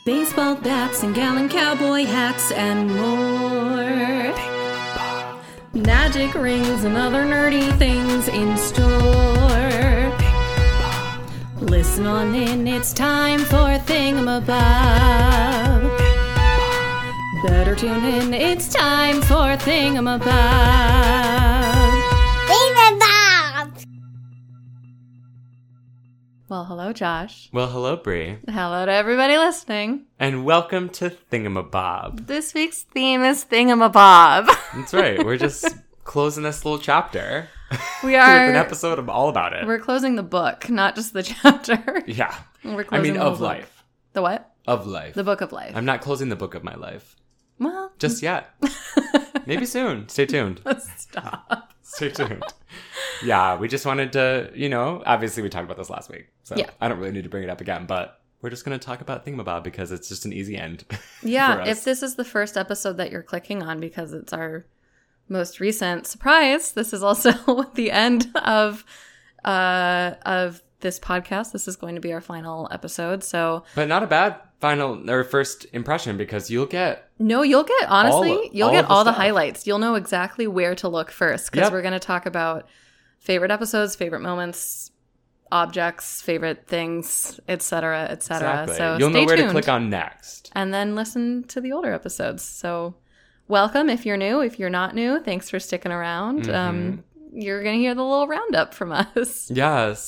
Baseball bats and gallon cowboy hats and more. Magic rings and other nerdy things in store. Listen on in, it's time for Thingamabob. Better tune in, it's time for Thingamabob. Thingamabob! Well, hello, Josh. Well, hello, Brie. Hello to everybody listening. And welcome to Thingamabob. This week's theme is Thingamabob. That's right. We're just closing this little chapter. We are. With an episode all about it. We're closing the book, not just the chapter. Yeah. We're closing the of book. life. The what? Of life. The book of life. I'm not closing the book of my life. Well. Just yet. Maybe soon. Stay tuned. Stop. Stay tuned. Yeah, we just wanted to, obviously we talked about this last week. So yeah. I don't really need to bring it up again, but we're just going to talk about Thingamabob because it's just an easy end. Yeah, if this is the first episode that you're clicking on because it's our most recent surprise, this is also the end of this podcast. This is going to be our final episode. So, but not a bad final or first impression because you'll get honestly, you'll get all the stuff. Highlights. You'll know exactly where to look first because we're going to talk about favorite episodes, favorite moments, objects, favorite things, etc., etc. Exactly. So you'll stay know where tuned to click on next. and then listen to the older episodes. So welcome if you're new. If you're not new, thanks for sticking around. Mm-hmm. You're going to hear the little roundup from us. Yes.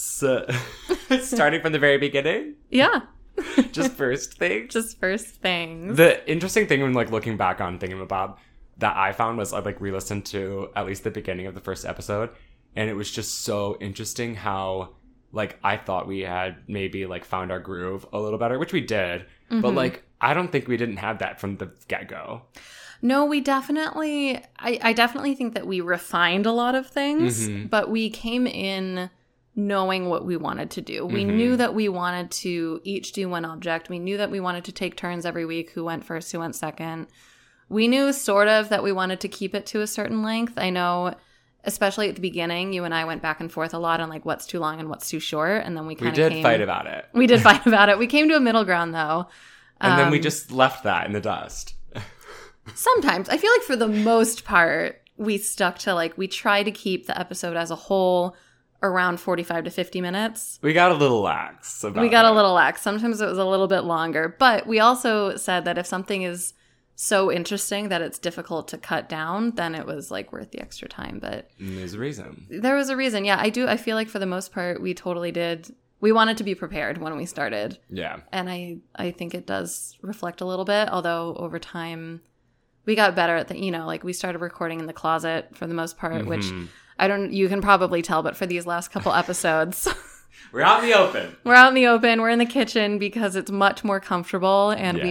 Starting from the very beginning. Yeah. Just first things. Just first things. The interesting thing when looking back on Thingamabob that I found was I re-listened to at least the beginning of the first episode, and it was just so interesting how I thought we had maybe found our groove a little better, which we did, but I don't think we didn't have that from the get-go. No, we definitely, I definitely think that we refined a lot of things, but we came in knowing what we wanted to do. We knew that we wanted to each do one object. We knew that we wanted to take turns every week, who went first, who went second. We knew sort of that we wanted to keep it to a certain length. I know, especially at the beginning, you and I went back and forth a lot on what's too long and what's too short, and then we did fight about it. We did fight about it. We came to a middle ground, though. And then we just left that in the dust. Sometimes. I feel like for the most part, we stuck to, we tried to keep the episode as a whole around 45 to 50 minutes. We got a little lax about We got it. a little lax. Sometimes it was a little bit longer. But we also said that if something is so interesting that it's difficult to cut down, then it was, worth the extra time. But there's a reason. There was a reason. Yeah, I feel like for the most part, we totally did. We wanted to be prepared when we started. Yeah. And I think it does reflect a little bit, although over time we got better at we started recording in the closet for the most part, which you can probably tell, but for these last couple episodes, we're out in the open. We're out in the open. We're in the kitchen because it's much more comfortable, and Yeah.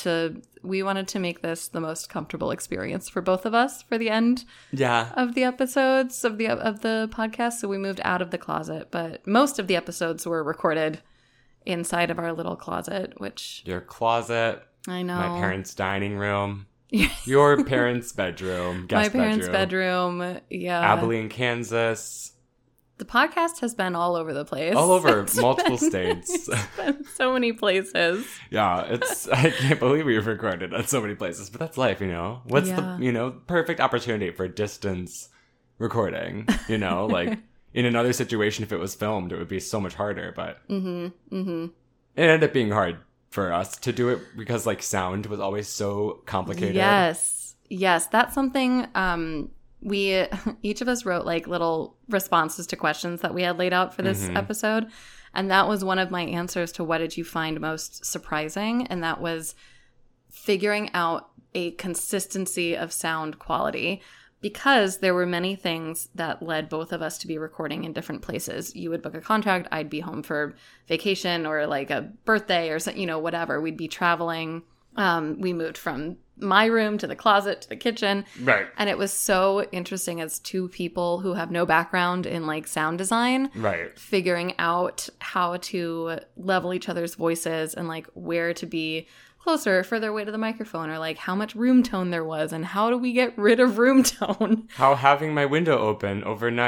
we wanted to make this the most comfortable experience for both of us for the end of the episodes of the podcast. So we moved out of the closet, but most of the episodes were recorded inside of our little closet, which Your closet. I know. My parents' dining room. Your parents' bedroom. My parents' bedroom. Yeah. Abilene, Kansas. The podcast has been all over the place. All over multiple states. It's been so many places. Yeah, I can't believe we've recorded at so many places, but that's life, What's the, perfect opportunity for distance recording, in another situation, if it was filmed, it would be so much harder, but it ended up being hard for us to do it because sound was always so complicated. Yes. That's something we each of us wrote little responses to questions that we had laid out for this episode. And that was one of my answers to what did you find most surprising? And that was figuring out a consistency of sound quality. Because there were many things that led both of us to be recording in different places. You would book a contract, I'd be home for vacation or a birthday or whatever. We'd be traveling. We moved from my room to the closet to the kitchen. Right. And it was so interesting as two people who have no background in sound design. Right. Figuring out how to level each other's voices and where to be closer or further away to the microphone, or how much room tone there was and how do we get rid of room tone. How having my window open overnight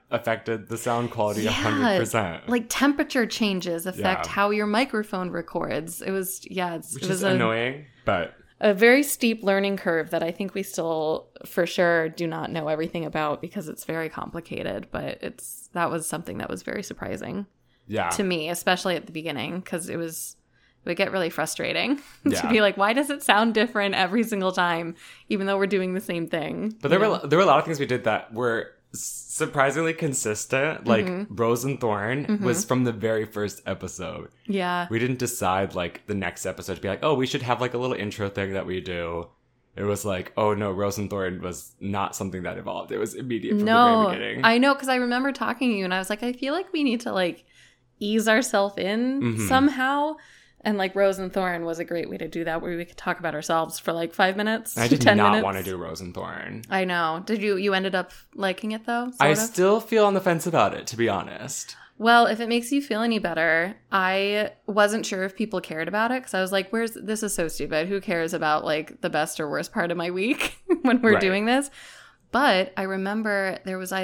affected the sound quality 100%. Like temperature changes affect how your microphone records. It was, Which is annoying, but a very steep learning curve that I think we still for sure do not know everything about because it's very complicated, but that was something that was very surprising to me, especially at the beginning, because it would get really frustrating to be like, why does it sound different every single time, even though we're doing the same thing? But there were a lot of things we did that were surprisingly consistent. Like Rose and Thorn was from the very first episode. Yeah. We didn't decide like the next episode to be like, oh, we should have like a little intro thing that we do. It was like, oh no, Rose and Thorn was not something that evolved. It was immediate from the very beginning. I know, because I remember talking to you and I was like, I feel like we need to like ease ourselves in somehow. And like Rose and Thorn was a great way to do that, where we could talk about ourselves for like 5 minutes. I did 10 not minutes. want to do Rose and Thorn. I know. Did you ended up liking it though? I still feel on the fence about it, to be honest. Well, if it makes you feel any better, I wasn't sure if people cared about it because I was like, this is so stupid. Who cares about like the best or worst part of my week when we're doing this? But I remember there was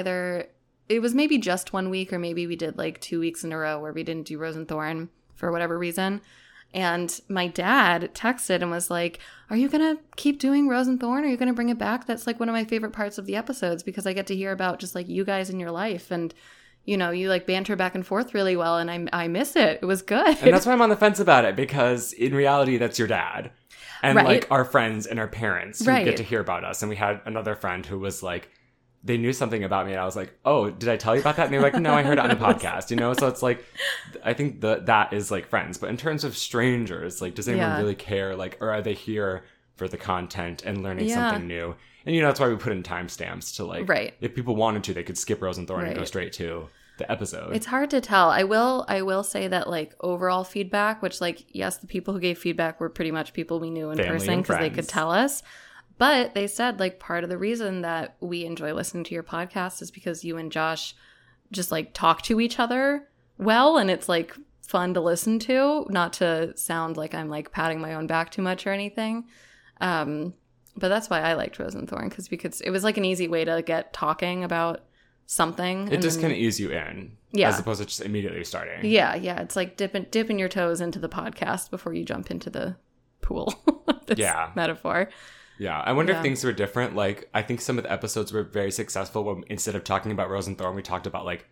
it was maybe just 1 week, or maybe we did like 2 weeks in a row where we didn't do Rose and Thorn for whatever reason. And my dad texted and was like, are you going to keep doing Rose and Thorn? Are you going to bring it back? That's like one of my favorite parts of the episodes, because I get to hear about just like you guys in your life. And, you know, you like banter back and forth really well. And I miss it. It was good. And that's why I'm on the fence about it, because in reality, that's your dad. And like our friends and our parents who get to hear about us. And we had another friend who was like, they knew something about me, and I was like, oh, did I tell you about that? And they were like, no, I heard it on the podcast, you know? So it's like, I think that is like friends. But in terms of strangers, like, does anyone really care? Like, or are they here for the content and learning something new? And, you know, that's why we put in timestamps to like, if people wanted to, they could skip Rose and Thorn and go straight to the episode. It's hard to tell. I will say that like overall feedback, which like, yes, the people who gave feedback were pretty much people we knew in person because they could tell us. But they said, like, part of the reason that we enjoy listening to your podcast is because you and Josh just, like, talk to each other well, and it's, like, fun to listen to, not to sound like I'm, like, patting my own back too much or anything. But that's why I liked Rose and Thorn, because it was, like, an easy way to get talking about something. It just kind of ease you in, as opposed to just immediately starting. Yeah. It's, like, dipping your toes into the podcast before you jump into the pool. This metaphor. Yeah, I wonder if things were different. Like, I think some of the episodes were very successful when instead of talking about Rose and Thorn, we talked about, like,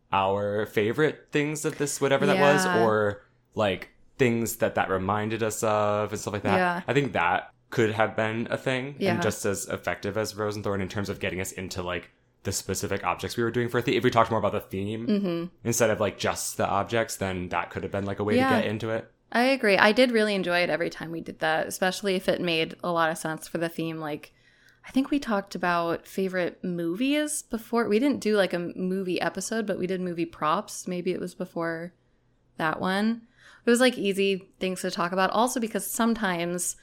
our favorite things of this, whatever that was, or, like, things that reminded us of and stuff like that. Yeah. I think that could have been a thing and just as effective as Rose and Thorn in terms of getting us into, like, the specific objects we were doing for a theme. If we talked more about the theme instead of, like, just the objects, then that could have been, like, a way to get into it. I agree. I did really enjoy it every time we did that, especially if it made a lot of sense for the theme. Like, I think we talked about favorite movies before. We didn't do like a movie episode, but we did movie props. Maybe it was before that one. It was like easy things to talk about. Also because sometimes,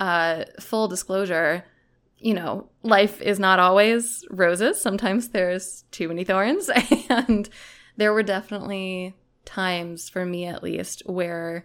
full disclosure, you know, life is not always roses. Sometimes there's too many thorns. And there were definitely times, for me at least, where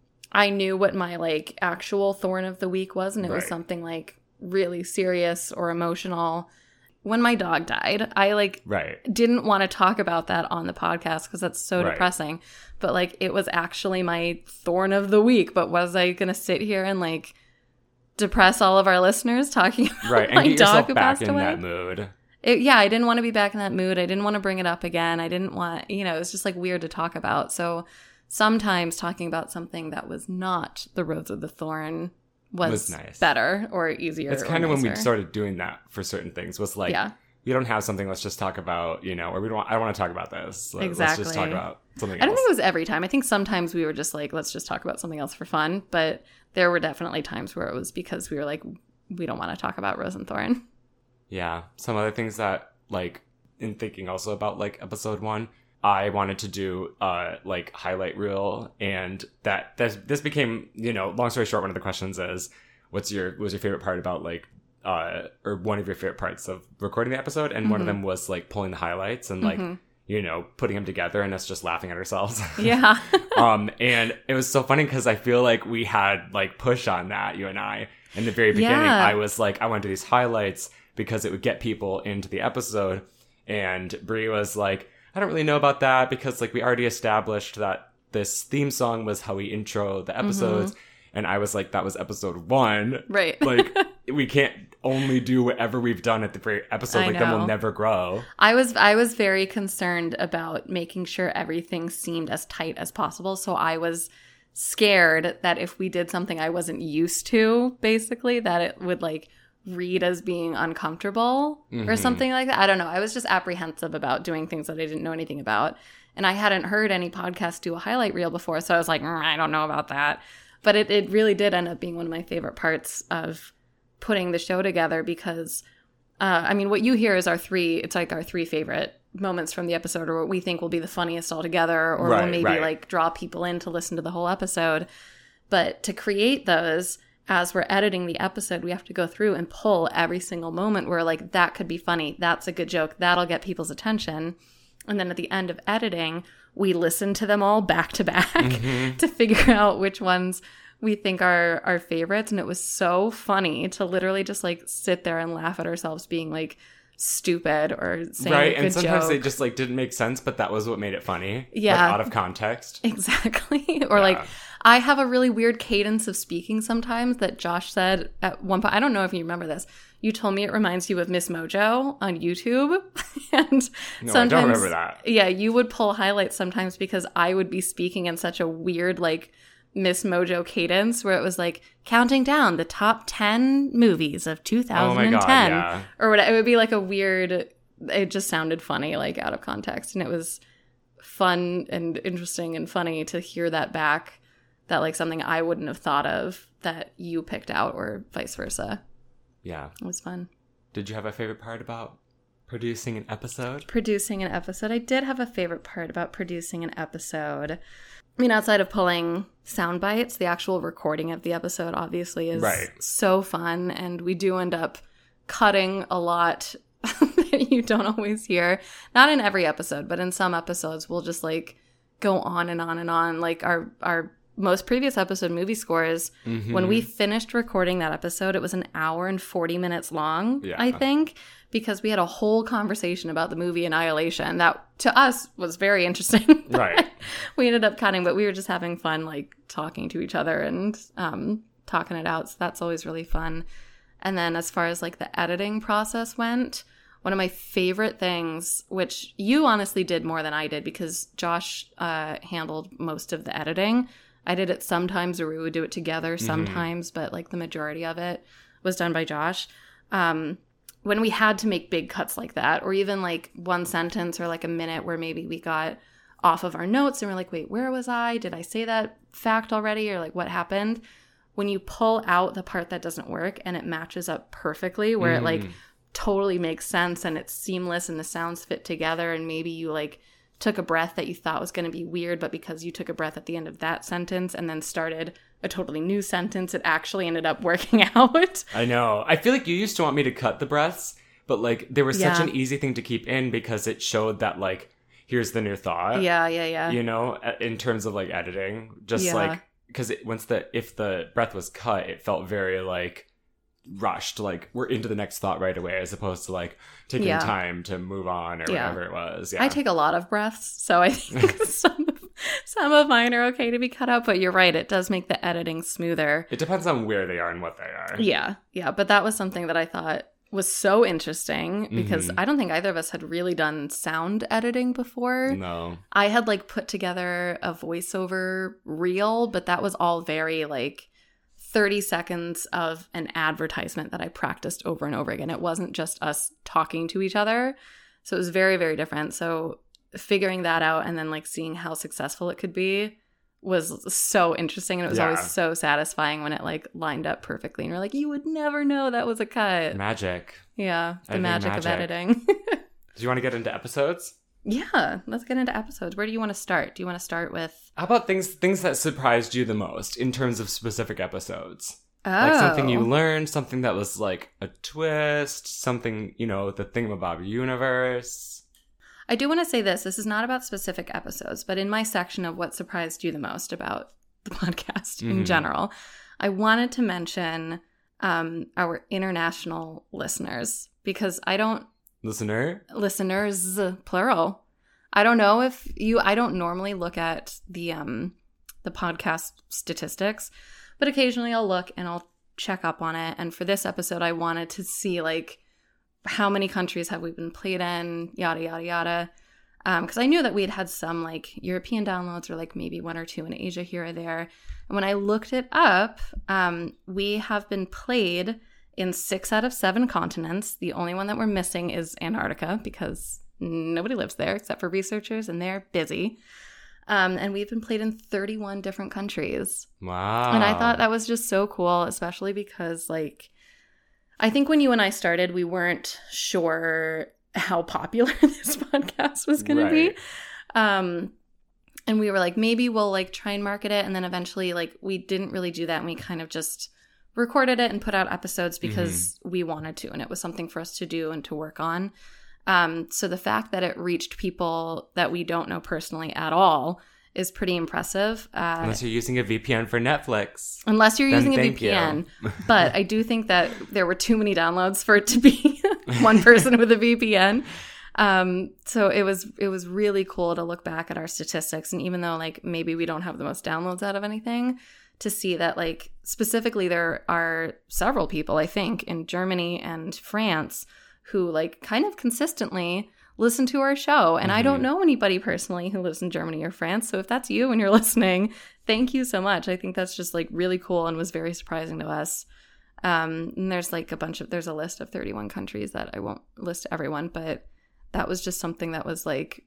I knew what my like actual thorn of the week was, and it was something like really serious or emotional. When my dog died, I like didn't want to talk about that on the podcast because that's so depressing. But like it was actually my thorn of the week. But was I going to sit here and like depress all of our listeners talking about and my get dog yourself who back passed in away? that mood? I didn't want to be back in that mood. I didn't want to bring it up again. I didn't want, you know, it was just like weird to talk about. So sometimes talking about something that was not the Rose of the Thorn was nice. Better or easier. It's kind of when we started doing that for certain things was like, we don't have something, let's just talk about, you know, or I don't want to talk about this. Let's just talk about something else. I don't think it was every time. I think sometimes we were just like, let's just talk about something else for fun. But there were definitely times where it was because we were like, we don't want to talk about Rose and Thorn. Yeah. Some other things that, like, in thinking also about, like, episode 1, I wanted to do, like, highlight reel, and this became, you know, long story short, one of the questions is, what was your favorite part about, like, or one of your favorite parts of recording the episode? And one of them was, like, pulling the highlights and, like, you know, putting them together and us just laughing at ourselves. Yeah. And it was so funny because I feel like we had, like, push on that, you and I. In the very beginning, I was like, I want to do these highlights because it would get people into the episode. And Brie was like, I don't really know about that because like we already established that this theme song was how we intro the episodes. And I was like, that was episode 1. Right. Like, we can't only do whatever we've done at the very episode. Like, then we'll never grow. I was very concerned about making sure everything seemed as tight as possible. So I was scared that if we did something I wasn't used to, basically, that it would like read as being uncomfortable or something like that. I don't know. I was just apprehensive about doing things that I didn't know anything about. And I hadn't heard any podcasts do a highlight reel before. So I was like, I don't know about that. But it really did end up being one of my favorite parts of putting the show together because, I mean, what you hear is our three favorite moments from the episode or what we think will be the funniest altogether or will maybe like draw people in to listen to the whole episode. But to create those, as we're editing the episode, we have to go through and pull every single moment where like that could be funny. That's a good joke. That'll get people's attention. And then at the end of editing, we listen to them all back to back to figure out which ones we think are our favorites. And it was so funny to literally just like sit there and laugh at ourselves being like stupid or saying a good and sometimes joke. they just like didn't make sense, but that was what made it funny. Yeah. Like, out of context. Exactly. Or like I have a really weird cadence of speaking sometimes that Josh said at one point. I don't know if you remember this. You told me it reminds you of Miss Mojo on YouTube. And No, sometimes, I don't remember that. Yeah, you would pull highlights sometimes because I would be speaking in such a weird, like, Miss Mojo cadence where it was like counting down the top 10 movies of 2010. Oh my God, yeah. Or whatever. It would be like a weird, it just sounded funny, like out of context. And it was fun and interesting and funny to hear that back, that like something I wouldn't have thought of that you picked out or vice versa. Yeah. It was fun. Did you have a favorite part about producing an episode? Producing an episode. I did have a favorite part about producing an episode. I mean, outside of pulling sound bites, the actual recording of the episode obviously is so fun. And we do end up cutting a lot that you don't always hear. Not in every episode, but in some episodes we'll just like go on and on and on. Like our most previous episode, Movie Scores, when we finished recording that episode, it was an hour and 40 minutes long, I think, because we had a whole conversation about the movie Annihilation that to us was very interesting. Right. We ended up cutting, but we were just having fun, like talking to each other and talking it out. So that's always really fun. And then as far as like the editing process went, one of my favorite things, which you honestly did more than I did because Josh handled most of the editing. I did it sometimes, or we would do it together sometimes, but like the majority of it was done by Josh. When we had to make big cuts like that, or even like one sentence or like a minute where maybe we got off of our notes and we're like, wait, where was I? Did I say that fact already? Or like what happened? When you pull out the part that doesn't work and it matches up perfectly, where it like totally makes sense and it's seamless and the sounds fit together, and maybe you like took a breath that you thought was going to be weird, but because you took a breath at the end of that sentence and then started a totally new sentence, it actually ended up working out. I know. I feel like you used to want me to cut the breaths, but like they were such an easy thing to keep in because it showed that like, here's the new thought. Yeah. You know, in terms of like editing, just like, because if the breath was cut, it felt very like rushed, like we're into the next thought right away, as opposed to like taking time to move on or whatever it was. I take a lot of breaths, so I think some of mine are okay to be cut out, but you're right, it does make the editing smoother. It depends on where they are and what they are. Yeah, but that was something that I thought was so interesting because I don't think either of us had really done sound editing before. No. I had like put together a voiceover reel, but that was all very like 30 seconds of an advertisement that I practiced over and over again. It wasn't just us talking to each other. So it was very, very different. So figuring that out and then like seeing how successful it could be was so interesting. And it was always so satisfying when it like lined up perfectly. And you're like, you would never know that was a cut. Magic. Yeah. The magic of editing. Do you want to get into episodes? Yeah, let's get into episodes. Where do you want to start? Do you want to start with... How about things that surprised you the most in terms of specific episodes? Oh. Like something you learned, something that was like a twist, something, you know, the Thingamabob universe. I do want to say this. This is not about specific episodes, but in my section of what surprised you the most about the podcast in general, I wanted to mention our international listeners because I don't Listeners, plural. I don't know if I don't normally look at the podcast statistics, but occasionally I'll look and I'll check up on it. And for this episode, I wanted to see like how many countries have we been played in, yada, yada, yada. Because I knew that we had some like European downloads or like maybe 1 or 2 in Asia here or there. And when I looked it up, we have been played in 6 out of 7 continents. The only one that we're missing is Antarctica because nobody lives there except for researchers and they're busy. And we've been played in 31 different countries. Wow. And I thought that was just so cool, especially because like I think when you and I started, we weren't sure how popular this podcast was going to be. And we were like, maybe we'll like try and market it. And then eventually like we didn't really do that. And we kind of just recorded it and put out episodes because we wanted to. And it was something for us to do and to work on. So the fact that it reached people that we don't know personally at all is pretty impressive. Unless you're using a VPN for Netflix. Unless you're using a VPN. But I do think that there were too many downloads for it to be one person with a VPN. So it was really cool to look back at our statistics. And even though like maybe we don't have the most downloads out of anything, to see that like specifically there are several people, I think, in Germany and France who like kind of consistently listen to our show. And I don't know anybody personally who lives in Germany or France. So if that's you and you're listening, thank you so much. I think that's just like really cool and was very surprising to us. And there's like there's a list of 31 countries that I won't list everyone, but that was just something that was like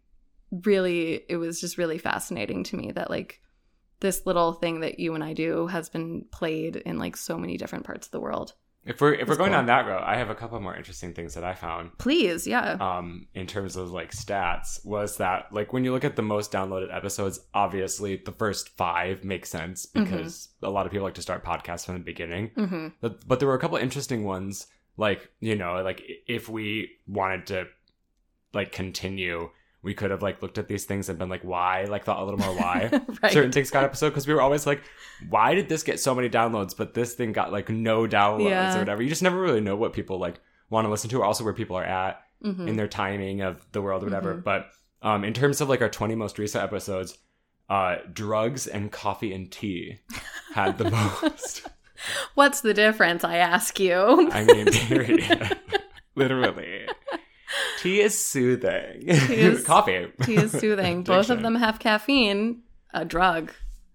it was just really fascinating to me that like this little thing that you and I do has been played in like so many different parts of the world. If we're going down that road, I have a couple more interesting things that I found. Please, yeah. In terms of like stats, was that like when you look at the most downloaded episodes, obviously the first 5 make sense because a lot of people like to start podcasts from the beginning. But there were a couple interesting ones, like, you know, like if we wanted to like continue, we could have like looked at these things and been like, why? Like thought a little more why right. certain things got episode, because we were always like, why did this get so many downloads, but this thing got like no downloads or whatever. You just never really know what people like want to listen to, or also where people are at in their timing of the world or whatever. But in terms of like our 20 most recent episodes, drugs and coffee and tea had the most. What's the difference, I ask you? I mean, period. Literally. Tea is soothing. Coffee. Tea is soothing. Both of them have caffeine. A drug.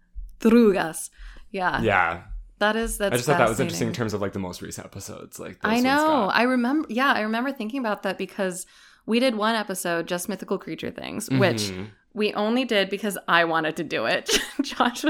Drugas. Yeah. Yeah. That's I just thought that was interesting in terms of like the most recent episodes. Like I know. I remember thinking about that because we did one episode, Just Mythical Creature Things, which we only did because I wanted to do it. Josh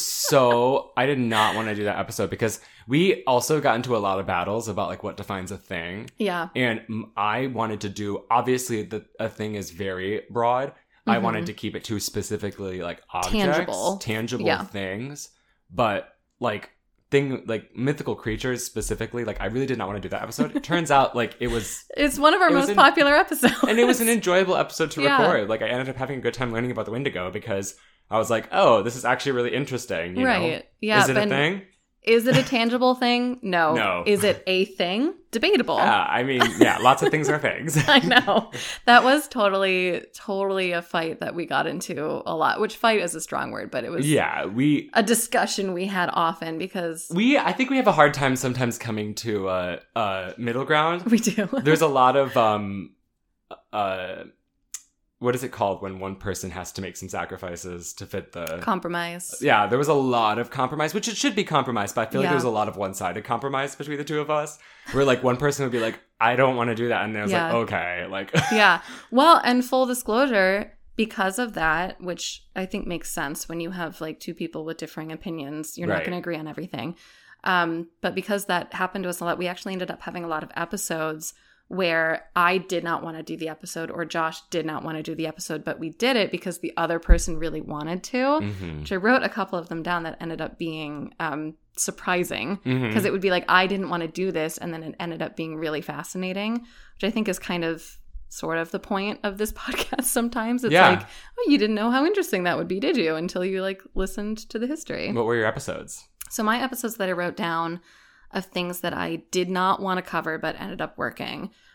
was I did not want to do that episode because we also got into a lot of battles about like what defines a thing. Yeah. And I wanted to do, obviously a thing is very broad. I wanted to keep it to specifically like objects, tangible things. But like mythical creatures specifically, like I really did not want to do that episode. It turns out like it's one of our most popular episodes. And it was an enjoyable episode to record. Like I ended up having a good time learning about the Wendigo because I was like, oh, this is actually really interesting. You know? Yeah. Is it a thing? Is it a tangible thing? No. No. Is it a thing? Debatable. Yeah, I mean, yeah, lots of things are things. I know. That was totally a fight that we got into a lot, which fight is a strong word, but it was a discussion we had often because... I think we have a hard time sometimes coming to a middle ground. We do. There's a lot of... what is it called when one person has to make some sacrifices to fit the... Compromise. Yeah, there was a lot of compromise, which it should be compromise, but I feel like there was a lot of one-sided compromise between the two of us, where like one person would be like, I don't want to do that, and I was like, okay. Like, yeah. Well, and full disclosure, because of that, which I think makes sense when you have like two people with differing opinions, you're not going to agree on everything. But because that happened to us a lot, we actually ended up having a lot of episodes where I did not want to do the episode or Josh did not want to do the episode, but we did it because the other person really wanted to, which I wrote a couple of them down that ended up being surprising because it would be like, I didn't want to do this. And then it ended up being really fascinating, which I think is kind of sort of the point of this podcast sometimes. It's like, oh, you didn't know how interesting that would be, did you? Until you like listened to the history. What were your episodes? So my episodes that I wrote down of things that I did not want to cover but ended up working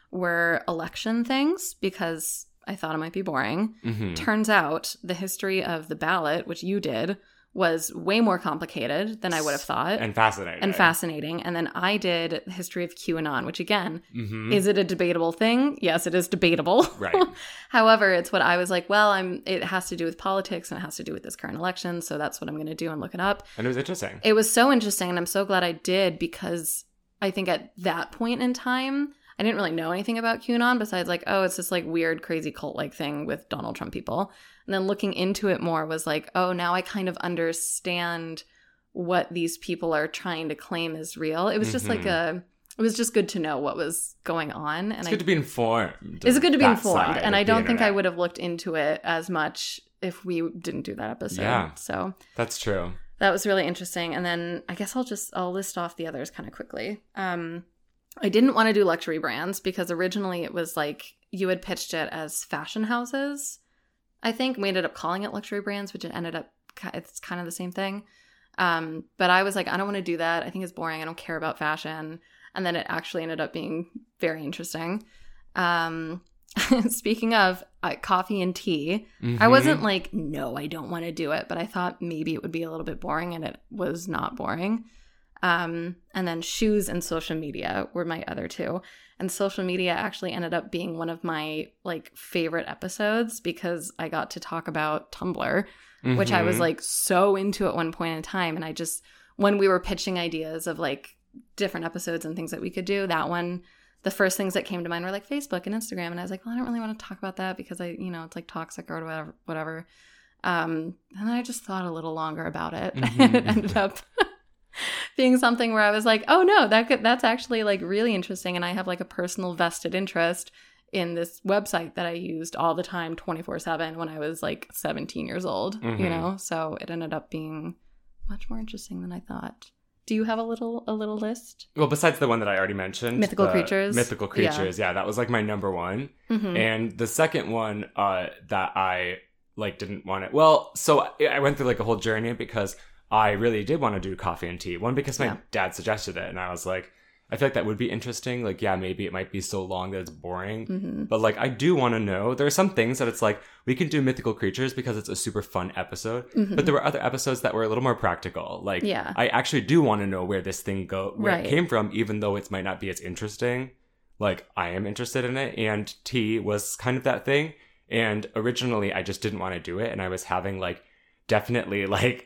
were election things because I thought it might be boring. Mm-hmm. Turns out the history of the ballot, which you did, was way more complicated than I would have thought. And fascinating. And then I did the history of QAnon, which again, Mm-hmm. is it a debatable thing? Yes, it is debatable. Right. However, it's what I was like, well, it has to do with politics and it has to do with this current election. So that's what I'm going to do and look it up. And it was interesting. It was so interesting. And I'm so glad I did because I think at that point in time, I didn't really know anything about QAnon besides like, oh, it's this like weird, crazy cult-like thing with Donald Trump people. And then looking into it more was like, oh, now I kind of understand what these people are trying to claim is real. It was just like it was just good to know what was going on. And It's good to be informed. It's good to be informed. And I don't think internet. I would have looked into it as much if we didn't do that episode. Yeah. So That's true. that was really interesting. And then I guess I'll list off the others kind of quickly. I didn't want to do luxury brands because originally it was like you had pitched it as fashion houses. I think we ended up calling it luxury brands, which it ended up, it's kind of the same thing. But I was like, I don't want to do that. I think it's boring. I don't care about fashion. And then it actually ended up being very interesting. Speaking of coffee and tea, I wasn't like, no, I don't want to do it. But I thought maybe it would be a little bit boring, and it was not boring. And then shoes and social media were my other two. And social media actually ended up being one of my like favorite episodes because I got to talk about Tumblr, which I was like so into at one point in time. And I just, when we were pitching ideas of like different episodes and things that we could do, that one, the first things that came to mind were like Facebook and Instagram. And I was like, well, I don't really want to talk about that because it's like toxic or whatever. And then I just thought a little longer about it. And it ended up being something where I was like, oh no, that's actually like really interesting. And I have like a personal vested interest in this website that I used all the time 24/7 when I was like 17 years old, So it ended up being much more interesting than I thought. Do you have a little list? Well, besides the one that I already mentioned. Mythical creatures. Mythical creatures, yeah, that was like my number one. And the second one that I like didn't want it. Well, so I went through like a whole journey because I really did want to do coffee and tea. One, because my dad suggested it, and I was like, I feel like that would be interesting. Like, yeah, maybe it might be so long that it's boring. But like, I do want to know. There are some things that it's like, we can do mythical creatures because it's a super fun episode. But there were other episodes that were a little more practical. Like, I actually do want to know where this thing it came from, even though it might not be as interesting. Like, I am interested in it. And tea was kind of that thing. And originally, I just didn't want to do it. And I was having like, definitely like,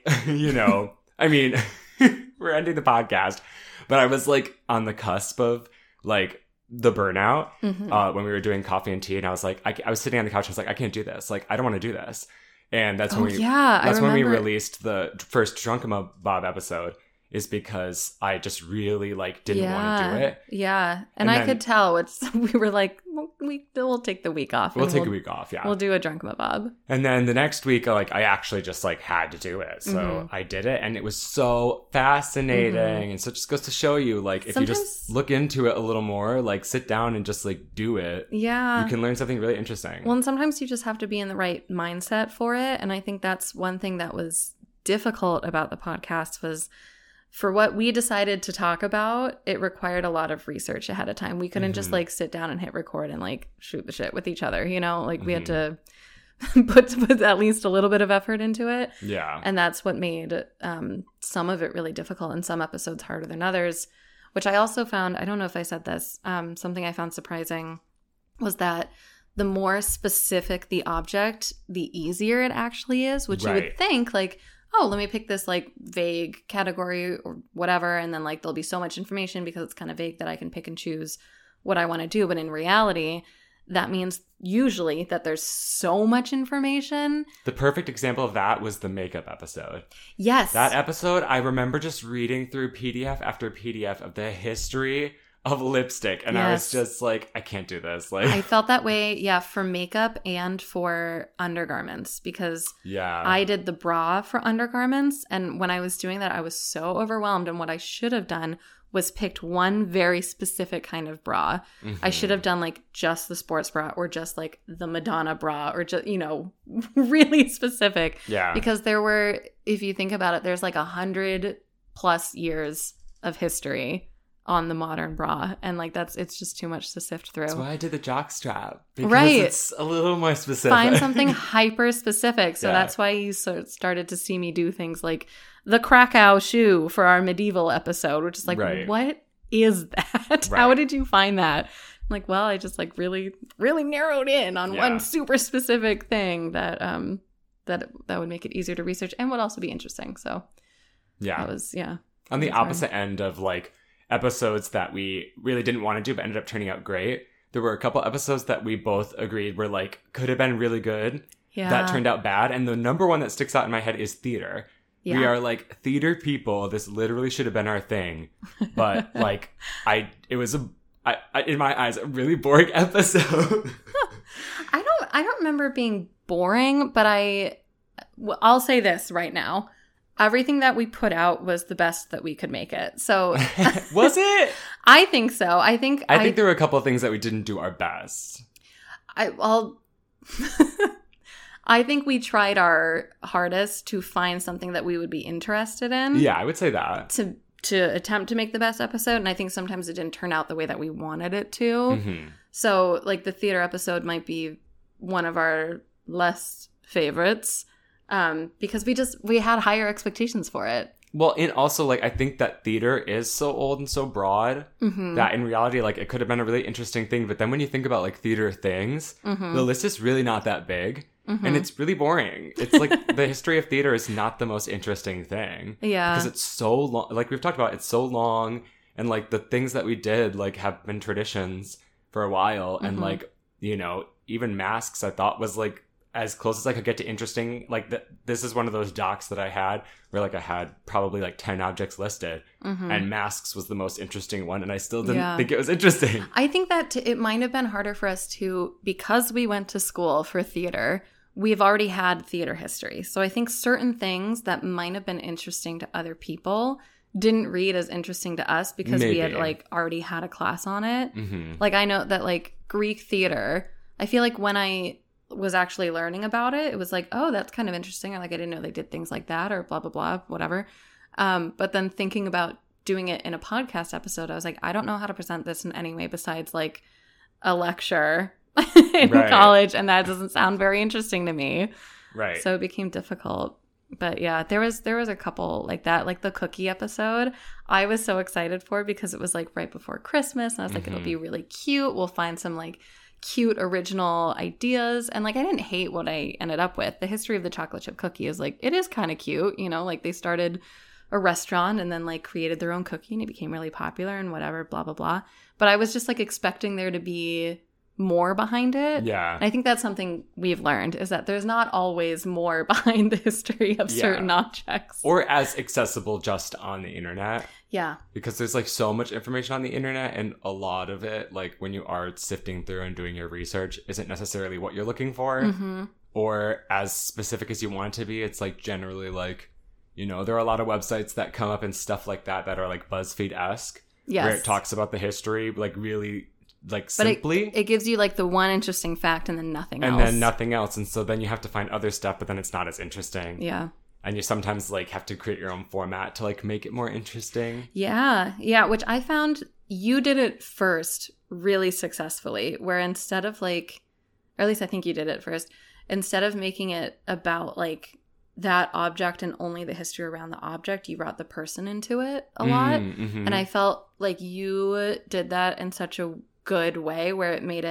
I mean, we're ending the podcast, but I was like on the cusp of like the burnout when we were doing coffee and tea. And I was like, I was sitting on the couch. I was like, I can't do this. Like, I don't want to do this. And that's when we released the first Drunk Bob episode, is because I just really like didn't want to do it. Yeah. And I could tell we were like, we'll take the week off. We'll take a week off, yeah. We'll do a Drunk Bob. And then the next week, like, I actually just like had to do it. So I did it, and it was so fascinating. And so it just goes to show you, like, if you just look into it a little more, like sit down and just like do it. Yeah. You can learn something really interesting. Well, and sometimes you just have to be in the right mindset for it. And I think that's one thing that was difficult about the podcast was, for what we decided to talk about, it required a lot of research ahead of time. We couldn't just like sit down and hit record and like shoot the shit with each other, Like we had to put at least a little bit of effort into it. Yeah. And that's what made some of it really difficult and some episodes harder than others, which I also found, I don't know if I said this, something I found surprising was that the more specific the object, the easier it actually is, which you would think like, oh, let me pick this like vague category or whatever. And then like there'll be so much information because it's kind of vague that I can pick and choose what I want to do. But in reality, that means usually that there's so much information. The perfect example of that was the makeup episode. Yes. That episode, I remember just reading through PDF after PDF of the history of lipstick, and I was just like, I can't do this. Like, I felt that way, for makeup and for undergarments, because I did the bra for undergarments, and when I was doing that, I was so overwhelmed, and what I should have done was picked one very specific kind of bra. I should have done like just the sports bra or just like the Madonna bra or just, really specific. Yeah. Because there were, if you think about it, there's like 100+ years of history on the modern bra, and like it's just too much to sift through. That's why I did the jock strap, because right, it's a little more specific. Find something hyper specific. So that's why you started to see me do things like the Krakow shoe for our medieval episode, which is like, what is that? How did you find that? I'm like, well, I just like really narrowed in on one super specific thing that would make it easier to research and would also be interesting. So that was on the opposite end of like episodes that we really didn't want to do but ended up turning out great. There were a couple episodes that we both agreed were like could have been really good that turned out bad, and the number one that sticks out in my head is theater. We are like theater people. This literally should have been our thing, but like it was in my eyes a really boring episode. I don't remember it being boring, but I'll say this right now. Everything that we put out was the best that we could make it. So was it? I think so. I think there were a couple of things that we didn't do our best. I think we tried our hardest to find something that we would be interested in. Yeah, I would say that. To attempt to make the best episode. And I think sometimes it didn't turn out the way that we wanted it to. Mm-hmm. So like the theater episode might be one of our less favorites because we had higher expectations for it. Well, and also, like, I think that theater is so old and so broad that in reality, like, it could have been a really interesting thing. But then when you think about, like, theater things, the list is really not that big. And it's really boring. It's like the history of theater is not the most interesting thing. Yeah. Because it's so long. Like, we've talked about, it's so long. And, like, the things that we did, like, have been traditions for a while. And, like, you know, even Masks, I thought was, like, as close as I could get to interesting. Like, this is one of those docs that I had where, like, I had probably, like, 10 objects listed. And Masks was the most interesting one. And I still didn't think it was interesting. I think that it might have been harder for us to, because we went to school for theater, we've already had theater history. So I think certain things that might have been interesting to other people didn't read as interesting to us because we had, like, already had a class on it. Like, I know that, like, Greek theater, I feel like when I was actually learning about it, it was like, oh, that's kind of interesting. Or like, I didn't know they did things like that or blah, blah, blah, whatever. But then thinking about doing it in a podcast episode, I was like, I don't know how to present this in any way besides like a lecture in college. And that doesn't sound very interesting to me. Right. So it became difficult. But yeah, there was a couple like that, like the cookie episode. I was so excited for because it was like right before Christmas. And I was like, it'll be really cute. We'll find some like cute original ideas, and like I didn't hate what I ended up with. The history of the chocolate chip cookie is like, it is kind of cute, you know, like they started a restaurant and then like created their own cookie and it became really popular and whatever, blah blah blah. But I was just like expecting there to be more behind it. Yeah. And I think that's something we've learned, is that there's not always more behind the history of certain objects. Or as accessible just on the internet. Yeah. Because there's like so much information on the internet, and a lot of it, like when you are sifting through and doing your research, isn't necessarily what you're looking for or as specific as you want it to be. It's like generally like, you know, there are a lot of websites that come up and stuff like that are like BuzzFeed-esque. Yes. Where it talks about the history like really like simply. It gives you like the one interesting fact and then nothing else. And then nothing else. And so then you have to find other stuff, but then it's not as interesting. Yeah. And you sometimes like have to create your own format to like make it more interesting. Yeah. Yeah. Which I found you did it first really successfully, where instead of like, or at least I think you did it first, instead of making it about like that object and only the history around the object, you brought the person into it a lot. And I felt like you did that in such a good way where it made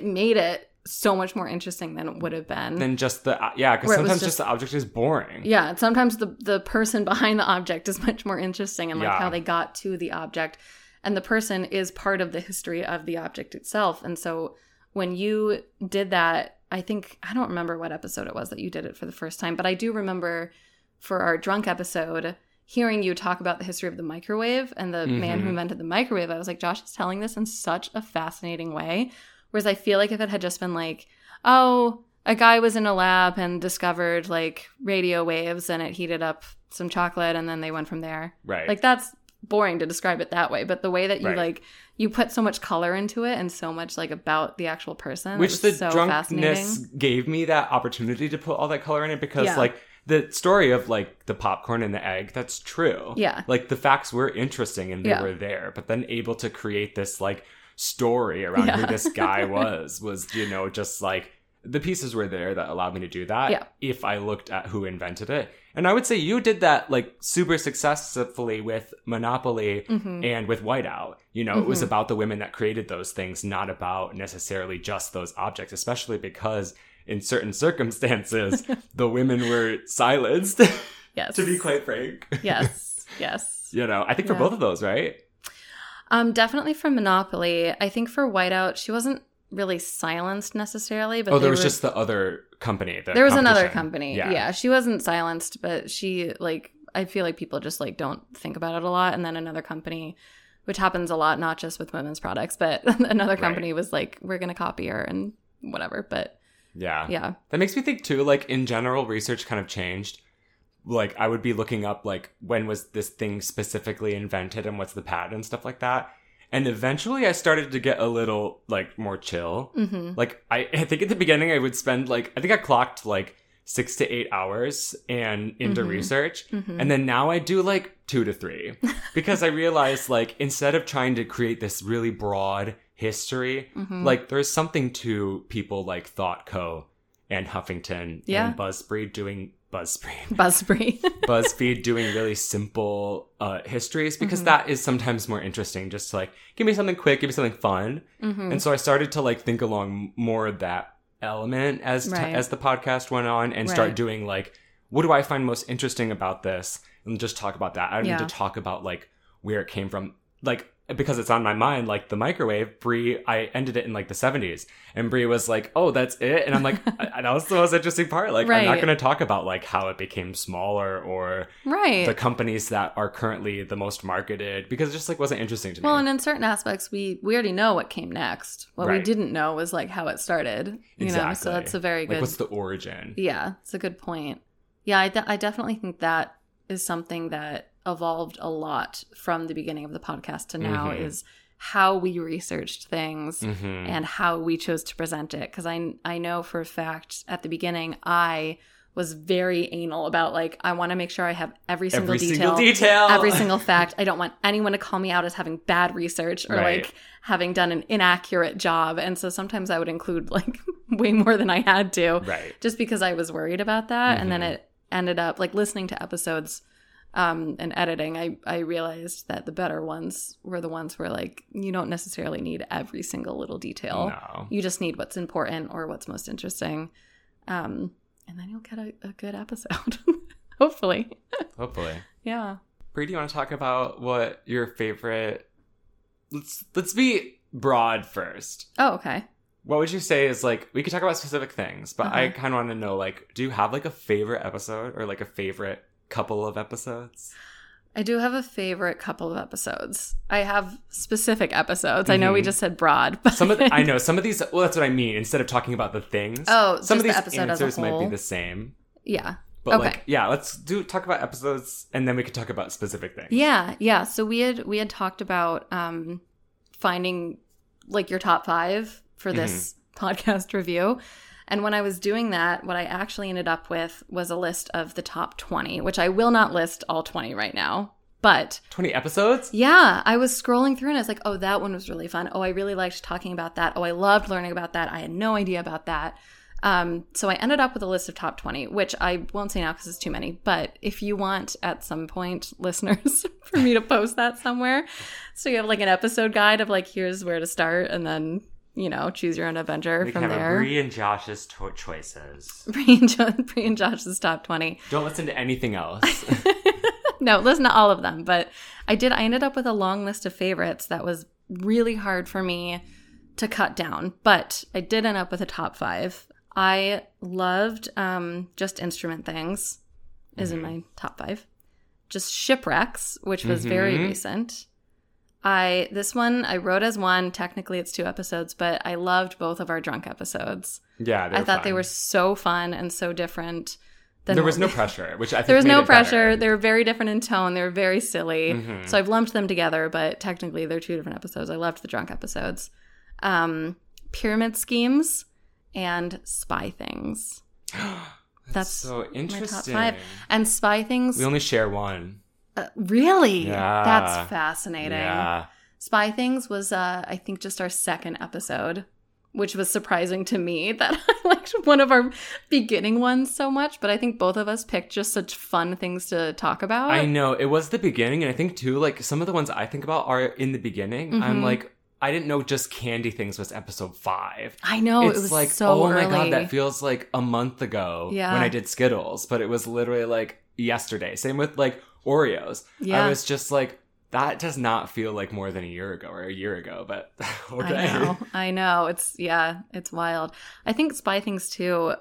it so much more interesting than it would have been. Than just the, because sometimes just the object is boring. Yeah, sometimes the person behind the object is much more interesting, and like how they got to the object. And the person is part of the history of the object itself. And so when you did that, I don't remember what episode it was that you did it for the first time, but I do remember for our drunk episode, hearing you talk about the history of the microwave and the man who invented the microwave. I was like, Josh is telling this in such a fascinating way. Whereas I feel like if it had just been like, oh, a guy was in a lab and discovered like radio waves and it heated up some chocolate and then they went from there. Right. Like that's boring to describe it that way. But the way that you like, you put so much color into it and so much like about the actual person. Which the so drunkenness gave me that opportunity to put all that color in it, because like the story of like the popcorn and the egg, that's true. Yeah. Like the facts were interesting and they were there, but then able to create this like story around who this guy was, you know, just like the pieces were there that allowed me to do that if I looked at who invented it. And I would say you did that like super successfully with Monopoly and with Whiteout. You know, it was about the women that created those things, not about necessarily just those objects, especially because in certain circumstances, the women were silenced. Yes. To be quite frank. Yes. Yes. You know, I think for both of those, right? Definitely for Monopoly. I think for Whiteout, she wasn't really silenced necessarily, but there was just the other company. There was another company. Yeah, she wasn't silenced, but she like, I feel like people just like don't think about it a lot. And then another company, which happens a lot, not just with women's products, but another company was like, we're going to copy her and whatever. But yeah, that makes me think too, like in general, research kind of changed. Like I would be looking up like when was this thing specifically invented and what's the patent and stuff like that. And eventually I started to get a little, like, more chill. Like, I think at the beginning I would spend, like, I think I clocked, like, 6 to 8 hours and into research. And then now I do, like, 2 to 3. Because I realized, like, instead of trying to create this really broad history, like, there's something to people like Thought Co. and Huffington and BuzzFeed doing BuzzFeed doing really simple histories, because that is sometimes more interesting, just to like give me something quick, give me something fun. And so I started to like think along more of that element as the podcast went on, and start doing like, what do I find most interesting about this, and just talk about that. I don't need to talk about like where it came from, like, because it's on my mind, like the microwave. Brie, I ended it in like the 70s, and Brie was like, oh, that's it. And I'm like, that was the most interesting part. Like, I'm not going to talk about like how it became smaller or the companies that are currently the most marketed, because it just like wasn't interesting to me. Well, and in certain aspects, we already know what came next. What we didn't know was like how it started, you know? So that's a very good, like, what's the origin? Yeah, it's a good point. Yeah, I definitely think that is something that evolved a lot from the beginning of the podcast to now, is how we researched things and how we chose to present it. Because I know for a fact at the beginning I was very anal about like, I want to make sure I have every single detail, every single fact. I don't want anyone to call me out as having bad research or like having done an inaccurate job. And so sometimes I would include like way more than I had to, just because I was worried about that. And then it ended up like listening to episodes and editing, I realized that the better ones were the ones where like you don't necessarily need every single little detail. No. You just need what's important or what's most interesting, and then you'll get a good episode. Hopefully. Yeah. Brie, do you want to talk about what your favorite? Let's be broad first. Oh, okay. What would you say is like, we could talk about specific things, but I kind of want to know, like, do you have like a favorite episode or like a favorite couple of episodes? I do have a favorite couple of episodes. I have specific episodes. I know we just said broad, but I know some of these. Well, that's what I mean. Instead of talking about the things, some of these answers might be the same. Yeah. But like, yeah, let's talk about episodes, and then we could talk about specific things. Yeah. So we had talked about finding like your top 5 for this podcast review. And when I was doing that, what I actually ended up with was a list of the top 20, which I will not list all 20 right now, but 20 episodes? Yeah. I was scrolling through and I was like, oh, that one was really fun. Oh, I really liked talking about that. Oh, I loved learning about that. I had no idea about that. So I ended up with a list of top 20, which I won't say now because it's too many. But if you want at some point, listeners, for me to post that somewhere, so you have like an episode guide of like, here's where to start, and then, you know, choose your own adventure from there. Brie and Josh's choices. Brie and Josh's top 20. Don't listen to anything else. No, listen to all of them. But I ended up with a long list of favorites that was really hard for me to cut down. But I did end up with a top 5. I loved Just Instrument Things is in my top 5. Just Shipwrecks, which was very recent. This one I wrote as 1. Technically it's 2 episodes, but I loved both of our drunk episodes. Yeah, I thought they were so fun and so different. There was no pressure, which I think there was made no it pressure. better. They were very different in tone. They were very silly. So I've lumped them together, but technically they're 2 different episodes. I loved the drunk episodes. Pyramid Schemes and Spy Things. That's so interesting. My top 5. And Spy Things. We only share one. Really? Yeah. That's fascinating. Yeah. Spy Things was, I think, just our second episode, which was surprising to me that I liked one of our beginning ones so much. But I think both of us picked just such fun things to talk about. I know. It was the beginning. And I think, too, like, some of the ones I think about are in the beginning. Mm-hmm. I'm like, I didn't know Just Candy Things was episode 5. I know. It's it was like, so oh early. my God, that feels like a month ago when I did Skittles. But it was literally like yesterday. Same with like Oreos. Yeah. I was just like, that does not feel like more than a year ago or a year ago, but okay. I know. It's wild. I think Spy Things too,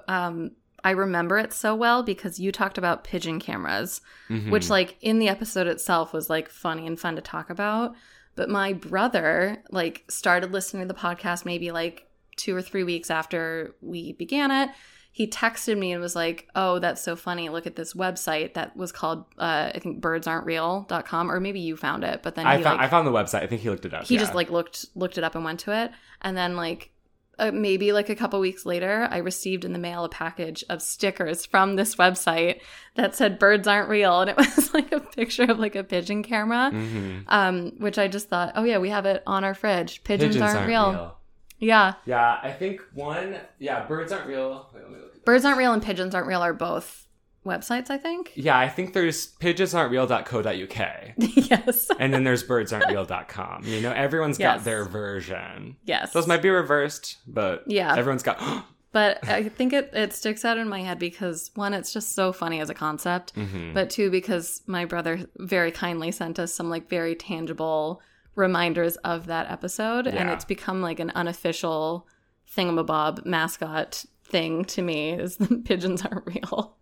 I remember it so well because you talked about pigeon cameras, which like in the episode itself was like funny and fun to talk about. But my brother like started listening to the podcast maybe like 2 or 3 weeks after we began it. He texted me and was like, oh, that's so funny. Look at this website that was called, I think, birdsaren'treal.com. Or maybe you found it. But then I found the website. I think he looked it up. He just like looked it up and went to it. And then like maybe like a couple weeks later, I received in the mail a package of stickers from this website that said birds aren't real. And it was like a picture of like a pigeon camera, which I just thought, oh, yeah, we have it on our fridge. Pigeons aren't real. Yeah. Yeah, I think Birds Aren't Real. Wait, let me look at Birds Aren't Real and Pigeons Aren't Real are both websites, I think. Yeah, I think there's pigeonsaren'treal.co.uk. Yes. And then there's birdsaren'treal.com. You know, everyone's got their version. Yes. Those might be reversed, but everyone's got... But I think it sticks out in my head because, one, it's just so funny as a concept, but two, because my brother very kindly sent us some like very tangible reminders of that episode, and it's become like an unofficial thingamabob mascot thing to me is the pigeons aren't real.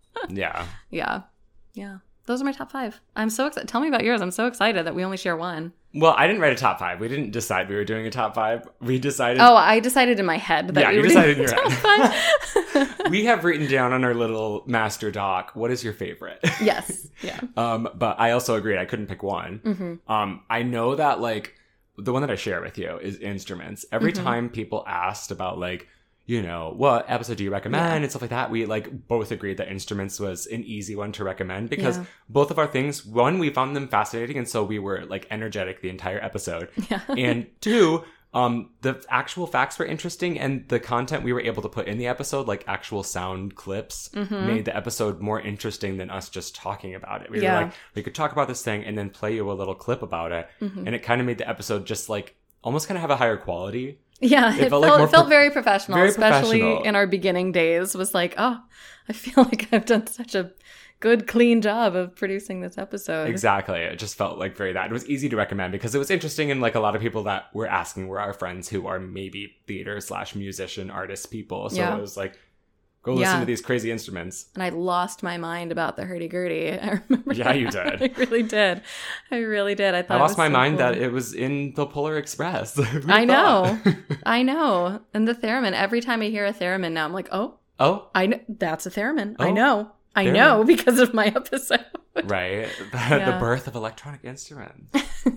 Yeah Those are my top 5. I'm so excited. Tell me about yours. I'm so excited that we only share one. Well, I didn't write a top 5. We didn't decide we were doing a top 5. We decided... Oh, I decided in my head that we were decided in doing your head. We have written down on our little master doc, what is your favorite? Yes. Yeah. But I also agreed I couldn't pick one. I know that like the one that I share with you is instruments. Every time people asked about like, you know, what episode do you recommend and stuff like that, we like both agreed that instruments was an easy one to recommend because both of our things, one, we found them fascinating and so we were like energetic the entire episode. Yeah. And 2, the actual facts were interesting and the content we were able to put in the episode, like actual sound clips, made the episode more interesting than us just talking about it. We were like, we could talk about this thing and then play you a little clip about it. And it kind of made the episode just like almost kind of have a higher quality. Yeah, it felt very professional, especially in our beginning days. Was like, oh, I feel like I've done such a good, clean job of producing this episode. Exactly. It just felt like very that. It was easy to recommend because it was interesting and like a lot of people that were asking were our friends who are maybe theater/musician artist people. So it was like, go listen to these crazy instruments. And I lost my mind about the hurdy-gurdy. I remember. Yeah, you did. I really did. I thought I lost my mind that it was in the Polar Express. I know. I know. And the theremin. Every time I hear a theremin now, I'm like, oh, I know. That's a theremin. I know. I know because of my episode. Right. The birth of electronic instruments.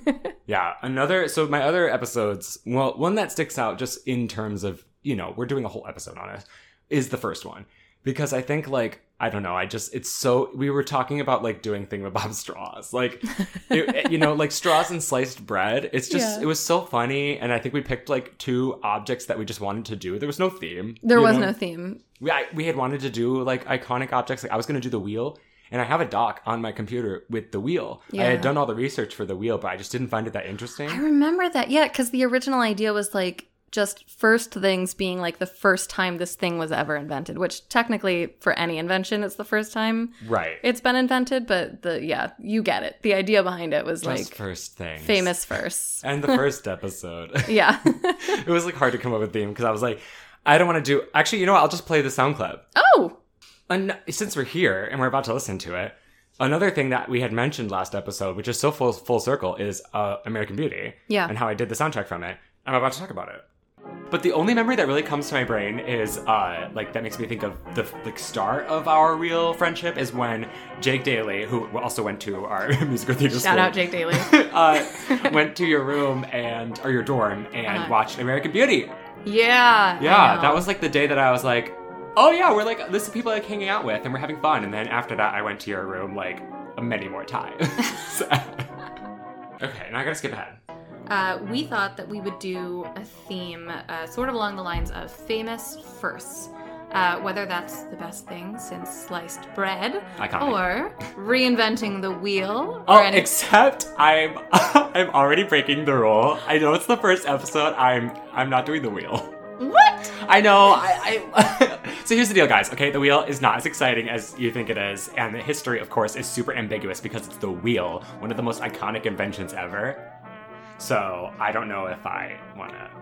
So my other episodes, well, one that sticks out just in terms of, you know, we're doing a whole episode on it, is the first one. Because I think, like, I don't know, we were talking about, like, doing thingamabob straws. Like, you know, like, straws and sliced bread. It's just, it was so funny. And I think we picked, like, 2 objects that we just wanted to do. There was no theme. There was no theme. We had wanted to do, like, iconic objects. Like, I was going to do the wheel. And I have a doc on my computer with the wheel. Yeah. I had done all the research for the wheel, but I just didn't find it that interesting. I remember that. Yeah, because the original idea was, like, just first things being like the first time this thing was ever invented, which technically for any invention, it's the first time it's been invented. But you get it. The idea behind it was just like first things, famous firsts. And the first episode. Yeah. It was like hard to come up with a theme because I was like, I don't want to do, actually, you know what? I'll just play the sound clip. Oh. And since we're here and we're about to listen to it, another thing that we had mentioned last episode, which is so full circle, is American Beauty. Yeah. And how I did the soundtrack from it. I'm about to talk about it. But the only memory that really comes to my brain is, like, that makes me think of the, like, start of our real friendship is when Jake Daly, who also went to our musical theater school. Shout out Jake Daly. Went to your room or your dorm and watched American Beauty. Yeah. Yeah, that was, like, the day that I was like, oh yeah, we're like, this is people like hanging out with and we're having fun. And then after that, I went to your room like many more times. Okay, now I gotta skip ahead. We thought that we would do a theme sort of along the lines of famous firsts. Whether that's the best thing since sliced bread, Iconic. or reinventing the wheel. Oh, except I'm already breaking the rule. I know it's the first episode. I'm not doing the wheel. What? I know. I So here's the deal, guys. Okay, the wheel is not as exciting as you think it is, and the history, of course, is super ambiguous because it's the wheel, one of the most iconic inventions ever. So I don't know if I want to.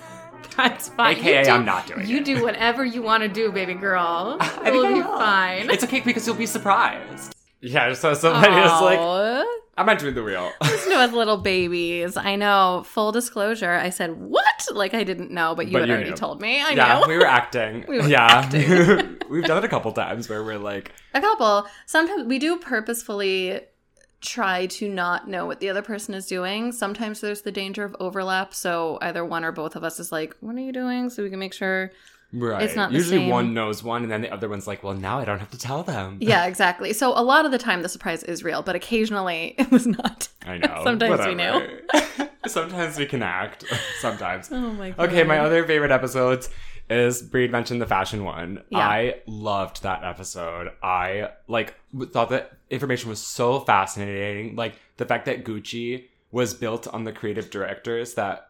That's fine. AKA, I'm not doing it. You do whatever you want to do, baby girl. It will be fine. It's okay because you'll be surprised. Yeah, so somebody was like, I'm not doing the wheel. Listen to us little babies. I know. Full disclosure, I said, what? Like I didn't know, but you had already told me. I know. Yeah, we were acting. Acting. We've done it a couple times where we're like... A couple. Sometimes we do purposefully try to not know what the other person is doing. Sometimes there's the danger of overlap, so either one or both of us is like, what are you doing? So we can make sure it's not the Usually same. one knows one, and then the other one's like, well, now I don't have to tell them. Yeah, exactly. So a lot of the time the surprise is real, but occasionally it was not. I know. Sometimes we knew. Sometimes we can act. Sometimes. Oh my god. Okay, my other favorite episodes is Breed mentioned the fashion one. Yeah. I loved that episode. I thought that information was so fascinating. Like the fact that Gucci was built on the creative directors that,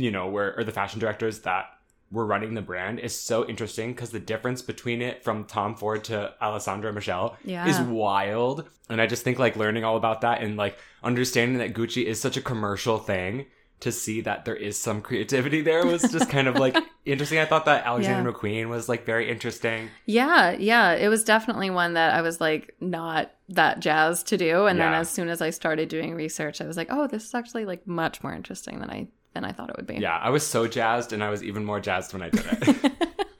or the fashion directors that were running the brand is so interesting because the difference between it from Tom Ford to Alessandro Michele is wild. And I just think like learning all about that and like understanding that Gucci is such a commercial thing, to see that there is some creativity there was just kind of like interesting. I thought that Alexander McQueen was like very interesting. Yeah. It was definitely one that I was like not that jazzed to do. And then as soon as I started doing research, I was like, oh, this is actually like much more interesting than I thought it would be. Yeah, I was so jazzed, and I was even more jazzed when I did it.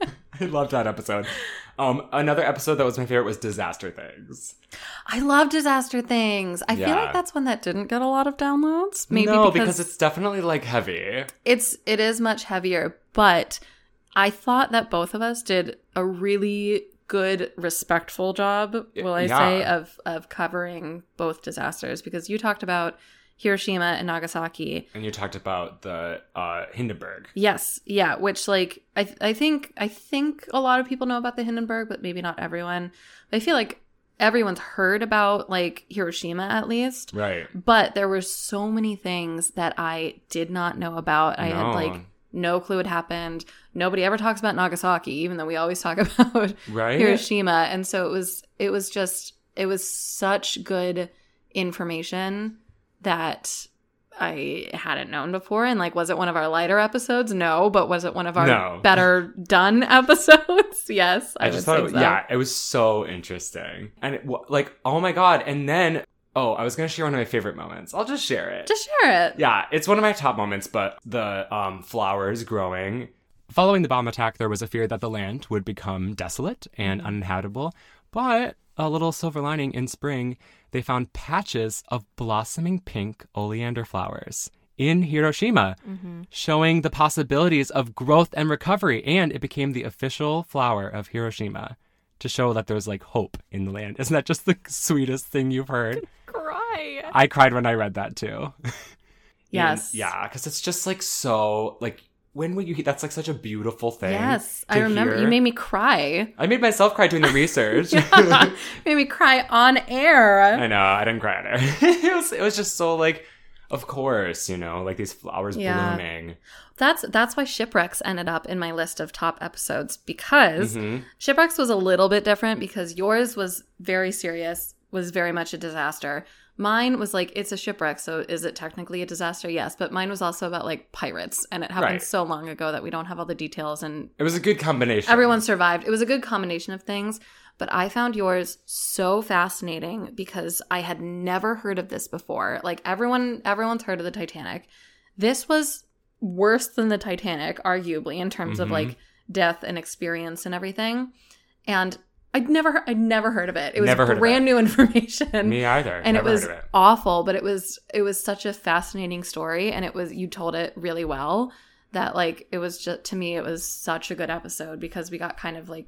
I loved that episode. Another episode that was my favorite was Disaster Things. I love Disaster Things. I feel like that's one that didn't get a lot of downloads. Maybe because it's definitely like heavy. It is much heavier, but I thought that both of us did a really good, respectful job, say, of covering both disasters, because you talked about Hiroshima and Nagasaki. And you talked about the Hindenburg. Yes. Yeah. Which like, I think a lot of people know about the Hindenburg, but maybe not everyone. But I feel like everyone's heard about like Hiroshima at least. Right. But there were so many things that I did not know about. I had like no clue what happened. Nobody ever talks about Nagasaki, even though we always talk about Hiroshima. And so it was such good information that I hadn't known before. And like, was it one of our lighter episodes? No. But was it one of our better done episodes? Yes. I just thought, it was so interesting. And it, like, oh my God. And then, I was going to share one of my favorite moments. I'll just share it. Just share it. Yeah, it's one of my top moments, but the flowers growing. Following the bomb attack, there was a fear that the land would become desolate and uninhabitable. But a little silver lining, in spring, they found patches of blossoming pink oleander flowers in Hiroshima, showing the possibilities of growth and recovery. And it became the official flower of Hiroshima to show that there's like hope in the land. Isn't that just the sweetest thing you've heard? Cry. I cried when I read that too. Yes. Yeah, because it's just like so like, when will you? That's like such a beautiful thing. Yes, I remember. You made me cry. I made myself cry doing the research. Made me cry on air. I know. I didn't cry on air. It was just so like, of course, like these flowers blooming. That's why Shipwrecks ended up in my list of top episodes, because Shipwrecks was a little bit different, because yours was very serious, was very much a disaster. Mine was like, it's a shipwreck, so is it technically a disaster? Yes, but mine was also about like pirates, and it happened so long ago that we don't have all the details, and it was a good combination. Everyone survived. It was a good combination of things, but I found yours so fascinating because I had never heard of this before. Like everyone's heard of the Titanic. This was worse than the Titanic, arguably, in terms of like death and experience and everything. And I'd never heard of it. It was brand new information. Me either. And it was awful, but it was such a fascinating story, and you told it really well, that like it was just, to me, it was such a good episode because we got kind of like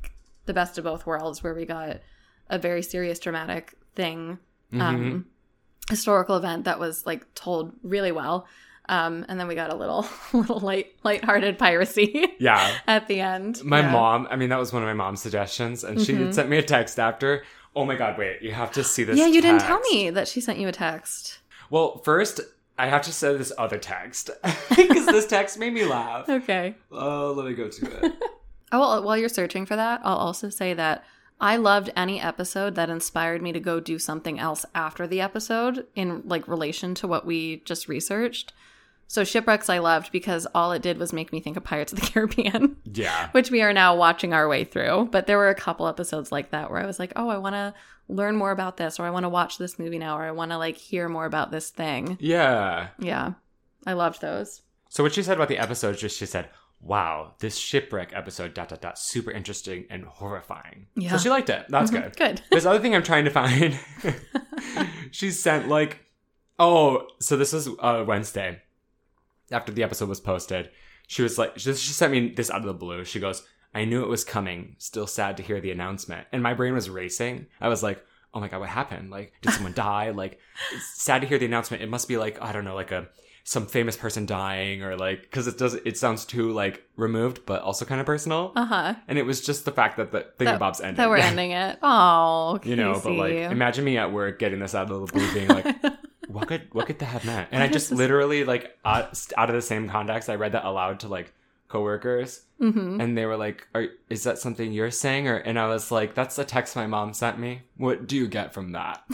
the best of both worlds, where we got a very serious, dramatic thing, historical event that was like told really well. And then we got a little lighthearted piracy at the end. My mom, I mean, that was one of my mom's suggestions, and she had sent me a text after. Oh my God, wait, you have to see this text. You didn't tell me that she sent you a text. Well, first, I have to say this other text, because this text made me laugh. Okay. Oh, let me go to it. Oh, well, while you're searching for that, I'll also say that I loved any episode that inspired me to go do something else after the episode in like relation to what we just researched. So Shipwrecks I loved because all it did was make me think of Pirates of the Caribbean. Yeah. Which we are now watching our way through. But there were a couple episodes like that where I was like, oh, I want to learn more about this, or I want to watch this movie now, or I want to like hear more about this thing. Yeah. Yeah. I loved those. So what she said about the episode, she said, wow, this shipwreck episode, ... super interesting and horrifying. Yeah. So she liked it. That's good. Good. This other thing I'm trying to find, she sent like, oh, so this was Wednesday. After the episode was posted, she was like, she sent me this out of the blue. She goes, I knew it was coming. Still sad to hear the announcement. And my brain was racing. I was like, oh my God, what happened? Like, did someone die? Like, it's sad to hear the announcement. It must be like, I don't know, like some famous person dying, or like, because it sounds too like removed, but also kind of personal. And it was just the fact that the Thingamabob's ending. That we're ending it. Oh, Casey. You know, but like, imagine me at work getting this out of the blue, being like, what could that have meant? And I just literally like out of the same context, I read that aloud to like coworkers, and they were like, "Is that something you're saying?" And I was like, "That's a text my mom sent me. What do you get from that?"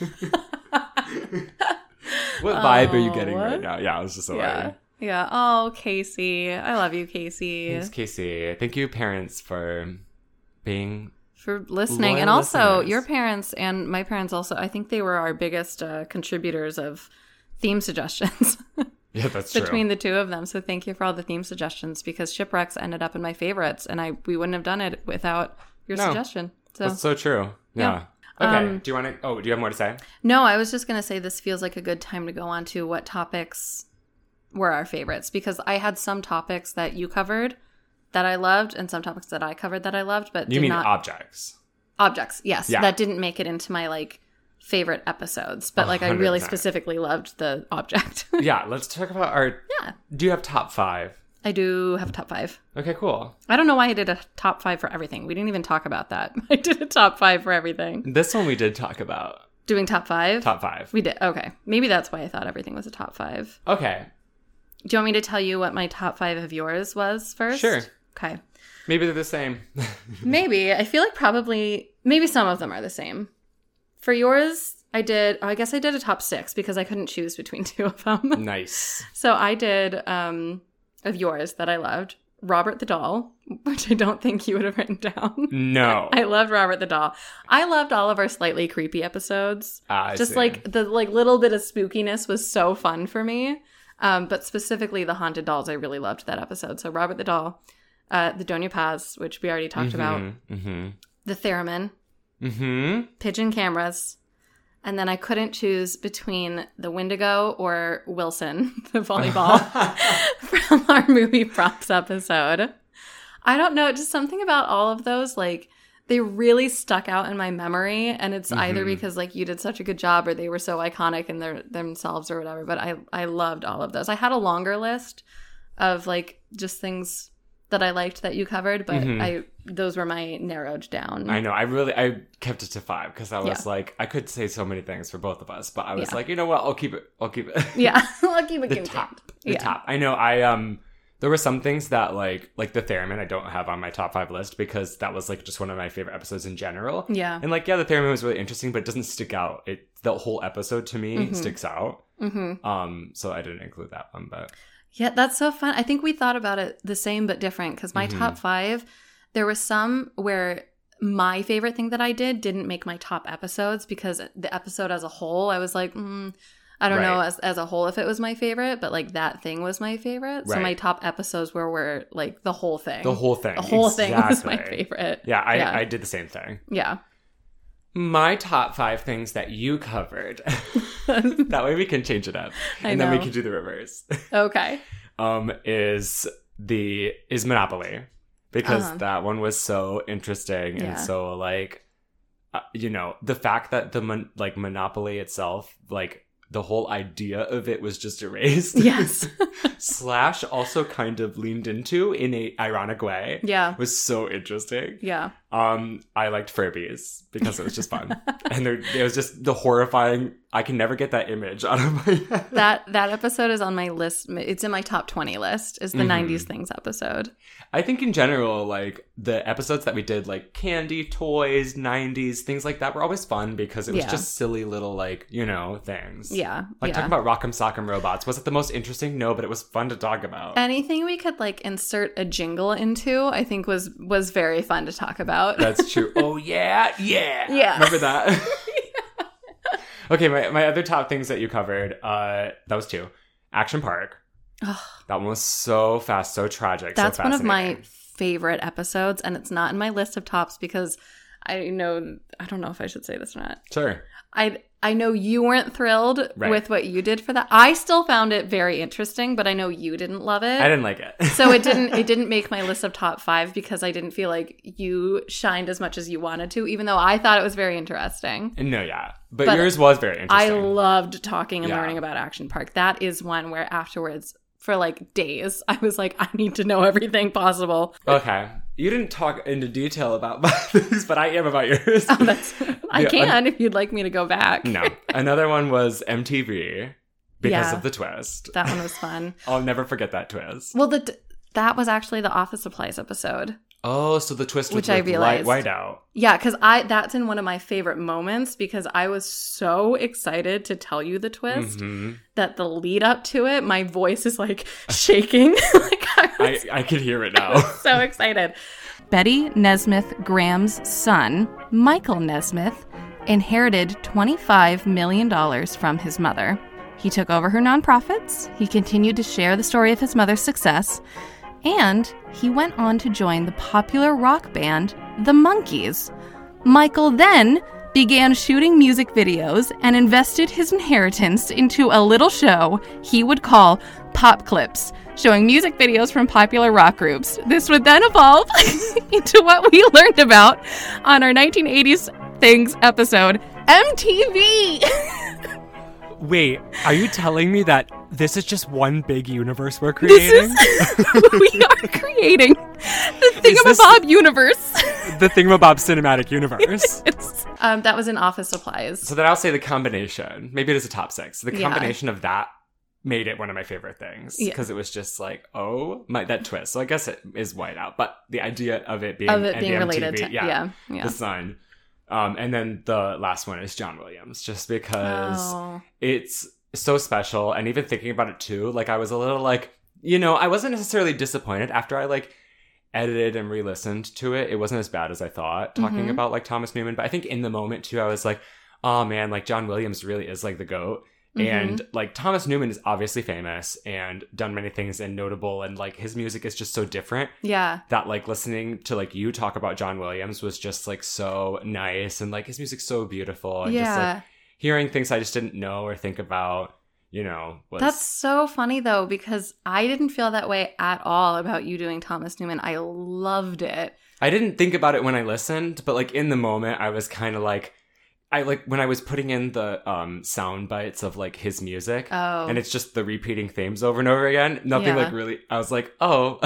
What vibe are you getting right now? Yeah, it was just so funny. Yeah. Oh, Casey, I love you, Casey. Thanks, Casey. Thank you, parents, for listening. And also your parents and my parents also, I think they were our biggest contributors of theme suggestions. Yeah, that's true. Between the two of them. So thank you for all the theme suggestions, because Shipwrecks ended up in my favorites, and we wouldn't have done it without your suggestion. So that's so true. Yeah. Okay. Do you have more to say? No, I was just going to say this feels like a good time to go on to what topics were our favorites, because I had some topics that you covered that I loved, and some topics that I covered that I loved, but you mean objects? Objects, yes. Yeah. That didn't make it into my like favorite episodes, but like 100%. I really specifically loved the object. Yeah, let's talk about our. Yeah. Do you have top 5? I do have a top 5. Okay, cool. I don't know why I did a top 5 for everything. We didn't even talk about that. I did a top 5 for everything. This one we did talk about. Doing top 5? Top 5. We did. Okay. Maybe that's why I thought everything was a top 5. Okay. Do you want me to tell you what my top 5 of yours was first? Sure. Okay. Maybe they're the same. Maybe. I feel like maybe some of them are the same. For yours, I guess I did a top 6 because I couldn't choose between 2 of them. Nice. So I did, of yours that I loved, Robert the Doll, which I don't think you would have written down. No. I loved Robert the Doll. I loved all of our slightly creepy episodes. I see. Like the like little bit of spookiness was so fun for me. But specifically the Haunted Dolls, I really loved that episode. So Robert the Doll, the Doña Paz, which we already talked about, the Theremin, Pigeon Cameras, and then I couldn't choose between the Wendigo or Wilson, the volleyball, from our movie props episode. I don't know, just something about all of those, like, they really stuck out in my memory, and it's either because, like, you did such a good job or they were so iconic in themselves or whatever, but I loved all of those. I had a longer list of, like, just things that I liked that you covered, but those were my narrowed down. I know. I kept it to 5 because I was like, I could say so many things for both of us, but I was like, you know what? I'll keep it. Yeah, I'll keep it. The top. I know. There were some things that like the Theremin I don't have on my top 5 list because that was like just one of my favorite episodes in general. Yeah. And like, the Theremin was really interesting, but it doesn't stick out. The whole episode to me sticks out. So I didn't include that one, but. Yeah, that's so fun. I think we thought about it the same but different because my top 5, there were some where my favorite thing that I didn't make my top episodes because the episode as a whole, I was like, I don't know as a whole if it was my favorite, but like that thing was my favorite. So my top episodes were like the whole thing. The whole thing. The whole thing was my favorite. Yeah, I did the same thing. Yeah. My top 5 things that you covered. That way we can change it up. And then we can do the reverse. Okay. Is Monopoly. because that one was so interesting and so like, you know, the fact that the Monopoly itself, like the whole idea of it was just erased. Yes. Slash also kind of leaned into in a ironic way. Yeah. Was so interesting. Yeah. I liked Furbies because it was just fun. And it was just the horrifying, I can never get that image out of my head. That episode is on my list. It's in my top 20 list, is the 90s things episode. I think in general, like the episodes that we did, like candy, toys, 90s, things like that were always fun because it was just silly little, like, you know, things. Yeah. Like talking about Rock'em Sock'em Robots. Was it the most interesting? No, but it was fun to talk about. Anything we could like insert a jingle into, I think was very fun to talk about. That's true. Oh, yeah. Yeah. Yeah. Remember that? Okay, my other top things that you covered, that was 2. Action Park. Oh, that one was so fast, so tragic. That's so one of my favorite episodes, and it's not in my list of tops because I don't know if I should say this or not. Sure. I know you weren't thrilled with what you did for that. I still found it very interesting, but I know you didn't love it. I didn't like it. So it didn't make my list of top 5 because I didn't feel like you shined as much as you wanted to, even though I thought it was very interesting. No, yeah. But yours was very interesting. I loved talking and learning about Action Park. That is one where afterwards, for like days, I was like, I need to know everything possible. Okay. You didn't talk into detail about my things, but I am about yours. Oh, I can if you'd like me to go back. No. Another one was MTV because of the twist. That one was fun. I'll never forget that twist. Well, that was actually the Office Supplies episode. Oh, so the twist was which I realized. White out. Yeah, because that's in one of my favorite moments because I was so excited to tell you the twist that the lead up to it, my voice is like shaking. Like I could hear it now. So excited. Betty Nesmith Graham's son, Michael Nesmith, inherited $25 million from his mother. He took over her nonprofits. He continued to share the story of his mother's success. And he went on to join the popular rock band, The Monkees. Michael then began shooting music videos and invested his inheritance into a little show he would call Pop Clips, showing music videos from popular rock groups. This would then evolve into what we learned about on our 1980s Things episode, MTV. Wait, are you telling me that this is just one big universe we're creating? We are creating the Thingamabob universe. The Thingamabob cinematic universe. That was in Office Supplies. So then I'll say the combination. Maybe it is a top 6. The combination of that made it one of my favorite things because it was just like, that twist. So I guess it is White Out, but the idea of it being related to the son. And then the last one is John Williams, just because it's so special. And even thinking about it too, like I was a little like, you know, I wasn't necessarily disappointed after I like edited and re-listened to it. It wasn't as bad as I thought talking about like Thomas Newman. But I think in the moment too, I was like, oh man, like John Williams really is like the GOAT. And like Thomas Newman is obviously famous and done many things and notable, and like his music is just so different. Yeah. That like listening to like you talk about John Williams was just like so nice, and like his music's so beautiful, and just like hearing things I just didn't know or think about, you know. That's so funny though, because I didn't feel that way at all about you doing Thomas Newman. I loved it. I didn't think about it when I listened, but like in the moment I was kind of like, when I was putting in the sound bites of like his music, and it's just the repeating themes over and over again. Nothing like really. I was like, oh,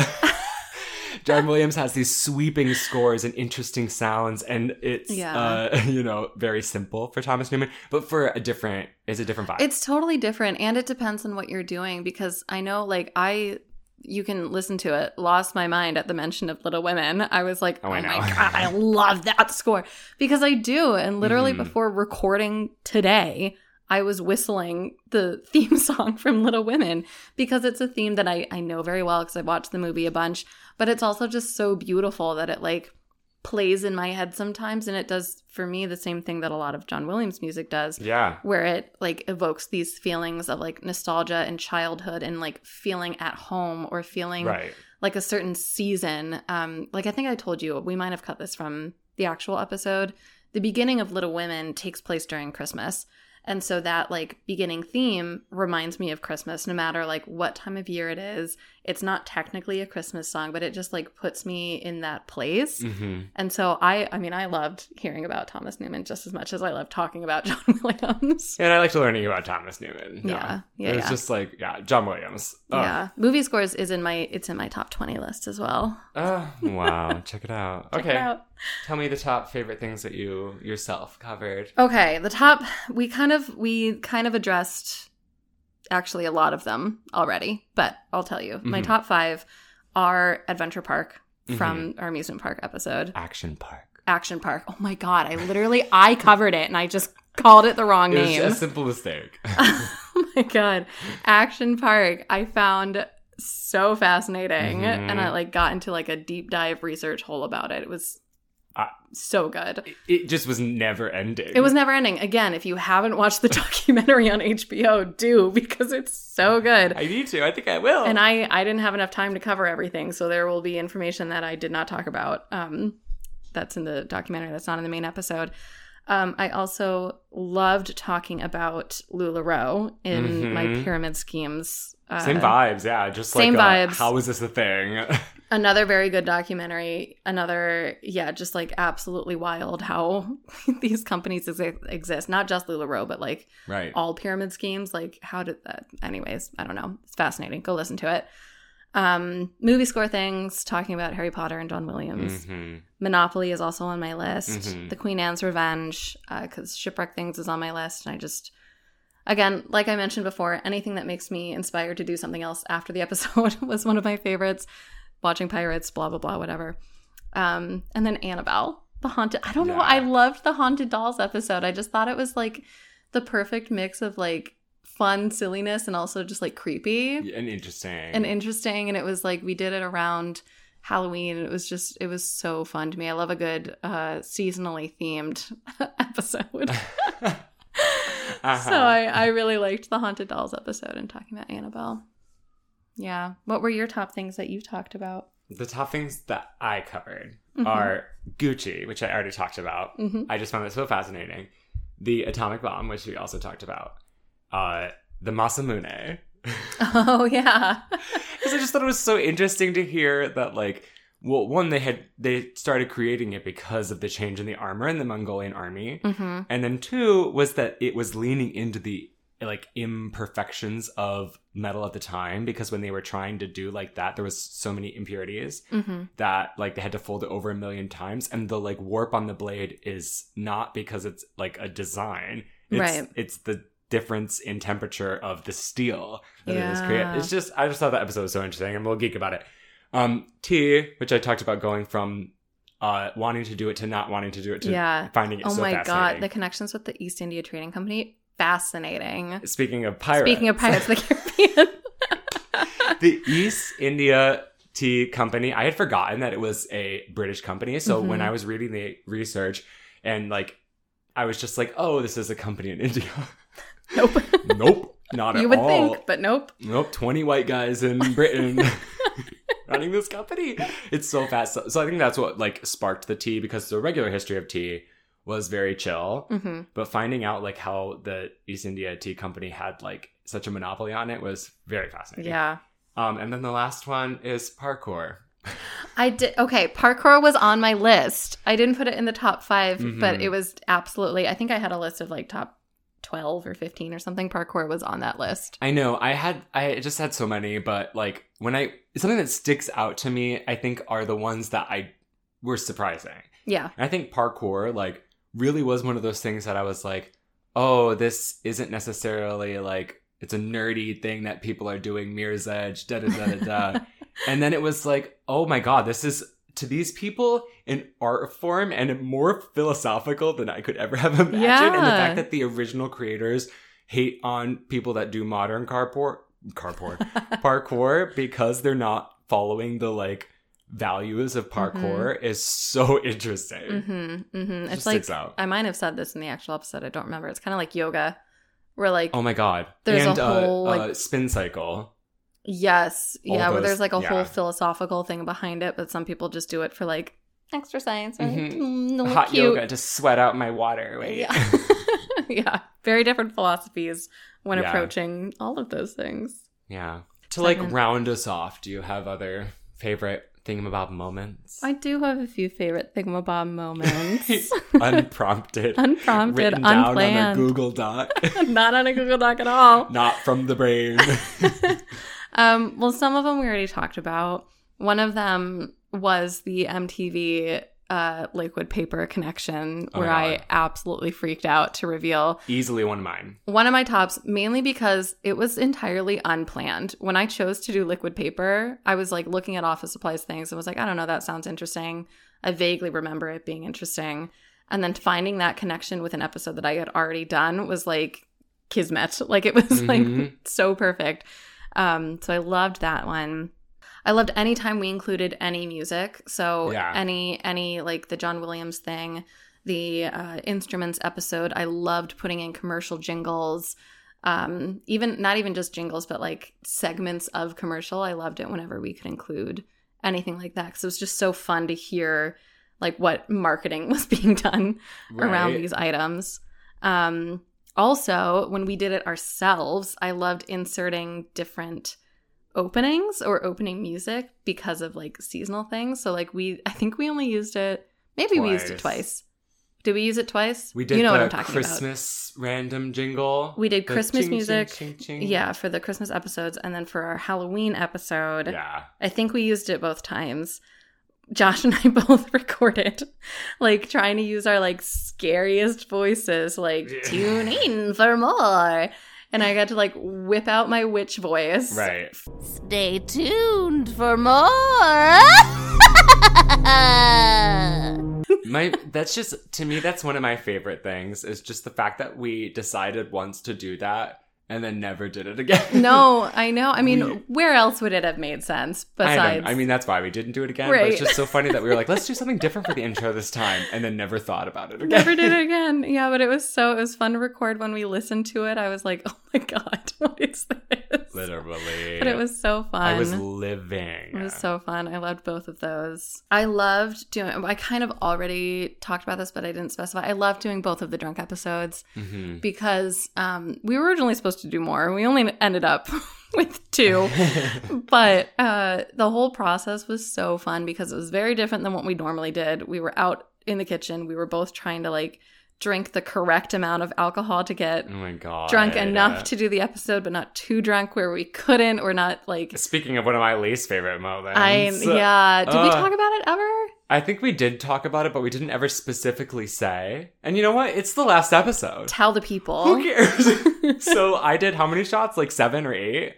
John Williams has these sweeping scores and interesting sounds, and it's you know, very simple for Thomas Newman, but for it's a different vibe. It's totally different, and it depends on what you're doing, because I know like you can listen to it. Lost my mind at the mention of Little Women. I was like, oh my God, I love that score. Because I do. And literally before recording today, I was whistling the theme song from Little Women because it's a theme that I know very well because I watched the movie a bunch. But it's also just so beautiful that it like plays in my head sometimes, and it does for me the same thing that a lot of John Williams music does. Yeah. Where it like evokes these feelings of like nostalgia and childhood and like feeling at home or feeling like a certain season. Like I think I told you, we might have cut this from the actual episode. The beginning of Little Women takes place during Christmas. And so that like beginning theme reminds me of Christmas no matter like what time of year it is. It's not technically a Christmas song, but it just like puts me in that place. Mm-hmm. And so I loved hearing about Thomas Newman just as much as I love talking about John Williams. And I liked learning about Thomas Newman. Yeah. It was just like, John Williams. Oh. Yeah. Movie Scores is in my top 20 list as well. Oh, wow. Check it out. Check it out. Tell me the top favorite things that you yourself covered. Okay, the top we kind of addressed actually a lot of them already, but I'll tell you. My top 5 are Adventure Park from our amusement park episode. Action Park. Oh my god, I covered it and I just called it the wrong It name. was a simple mistake. Oh my god. Action Park I found so fascinating and I like got into like a deep dive research hole about it. It was so good. It just was never ending. It was never ending. Again, if you haven't watched the documentary on HBO, do, because it's so good. I need to. I think I will. And I didn't have enough time to cover everything, so there will be information that I did not talk about. That's in the documentary. That's not in the main episode. I also loved talking about LuLaRoe in my pyramid schemes. Same vibes, yeah. Just same like, vibes. How is this a thing? Another very good documentary. Just like absolutely wild how these companies exist. Not just LuLaRoe, but like all pyramid schemes. Like how did that? Anyways, I don't know. It's fascinating. Go listen to it. Movie score things, talking about Harry Potter and John Williams. Monopoly is also on my list. The Queen Anne's Revenge, because Shipwreck Things is on my list. And I just, again, like I mentioned before, anything that makes me inspired to do something else after the episode was one of my favorites. Watching Pirates, blah, blah, blah, whatever. And then Annabelle, the haunted. I don't know. I loved the Haunted Dolls episode. I just thought it was like the perfect mix of like fun silliness and also just like creepy and interesting. And it was like we did it around Halloween and it was so fun to me. I love a good seasonally themed episode. So I really liked the Haunted Dolls episode and talking about Annabelle. Yeah. What were your top things that you talked about? The top things that I covered are Gucci, which I already talked about. I just found it so fascinating. The atomic bomb, which we also talked about. The Masamune. Oh, yeah. Because I just thought it was so interesting to hear that, like, well, one, they started creating it because of the change in the armor in the Mongolian army. And then two was that it was leaning into the like imperfections of metal at the time, because when they were trying to do like that, there was so many impurities that like they had to fold it over 1 million times, and the like warp on the blade is not because it's like a design, it's the difference in temperature of the steel that it is created. It's just, I just thought that episode was so interesting, and we'll geek about it. T, which I talked about, going from wanting to do it to not wanting to do it to finding it so fascinating. Oh my god, the connections with the East India Trading Company, fascinating. Speaking of Pirates of the Caribbean. The East India Tea Company, I had forgotten that it was a British company. So when I was reading the research and like, I was just like, oh, this is a company in India. Nope. Nope. Not at all. You would think, but nope. Nope. 20 white guys in Britain running this company. It's so fast. So I think that's what like sparked the tea, because the regular history of tea was very chill, but finding out like how the East India Tea Company had like such a monopoly on it was very fascinating. Yeah. And then the last one is parkour. Parkour was on my list. I didn't put it in the top 5, but it was absolutely, I think I had a list of like top 12 or 15 or something. Parkour was on that list. I know. I just had so many, but like something that sticks out to me, I think, are the ones that were surprising. Yeah. And I think parkour like really was one of those things that I was like, oh, this isn't necessarily like, it's a nerdy thing that people are doing, Mirror's Edge, da-da-da-da-da. And then it was like, oh my god, this is, to these people, an art form and more philosophical than I could ever have imagined. Yeah. And the fact that the original creators hate on people that do modern parkour because they're not following the like values of parkour is so interesting. It it's like, I might have said this in the actual episode, I don't remember. It's kind of like yoga, where like, oh my god, there's and a whole like spin cycle. Yes. Yeah, where there's like a whole philosophical thing behind it, but some people just do it for like extra science, right? Mm-hmm. A little Hot cute. yoga to sweat out my water weight. Yeah. Yeah. Very different philosophies when Yeah. approaching all of those things. Yeah. To like round us off, do you have other favorite thingamabob moments? I do have a few favorite thingamabob moments. Unprompted. Unprompted, Written down unplanned. on a Google Doc. Not on a Google Doc at all. Not from the brain. Well, some of them we already talked about. One of them was the MTV liquid paper connection, Oh where my I God. absolutely freaked out to reveal Easily one of mine. one of my tops, mainly because it was entirely unplanned. When I chose to do liquid paper, I was like looking at office supplies things and was like, I don't know, that sounds interesting. I vaguely remember it being interesting. And then finding that connection with an episode that I had already done was like kismet. Like it was like so perfect. So I loved that one. I loved any time we included any music. So Yeah. any like the John Williams thing, the instruments episode. I loved putting in commercial jingles. Even not even just jingles, but like segments of commercial. I loved it whenever we could include anything like that, because it was just so fun to hear like what marketing was being done around Right. these items. Also, when we did it ourselves, I loved inserting different openings or opening music because of like seasonal things. So like I think we only used it, maybe we used it twice. Did we use it twice? We did you know what the I'm talking Christmas random jingle. We did The Christmas ching, music. ching, ching, ching. Yeah, for the Christmas episodes. And then for our Halloween episode, Yeah. I think we used it both times. Josh and I both recorded, like trying to use our like scariest voices, like tune in for more. And I got to like whip out my witch voice. Right. Stay tuned for more. That's just, to me, that's one of my favorite things, is just the fact that we decided once to do that and then never did it again. No, I know. I mean, where else would it have made sense besides? I mean, that's why we didn't do it again. But Right. it's just so funny that we were like, let's do something different for the intro this time, and then never thought about it again. Never did it again. Yeah, but it was fun to record. When we listened to it, I was like, oh my God, what is this? Literally. But it was so fun. I was living. It was so fun. I loved both of those. I loved doing, I kind of already talked about this, but I didn't specify. I loved doing both of the drunk episodes because we were originally supposed to do more. We only ended up with 2. But the whole process was so fun because it was very different than what we normally did. We were out in the kitchen. We were both trying to like drink the correct amount of alcohol to get Oh my God. drunk enough to do the episode, but not too drunk where we couldn't, or not like. Speaking of one of my least favorite moments. Yeah. Did we talk about it ever? I think we did talk about it, but we didn't ever specifically say. And you know what? It's the last episode. Tell the people. Who cares? So I did how many shots? Like 7 or 8?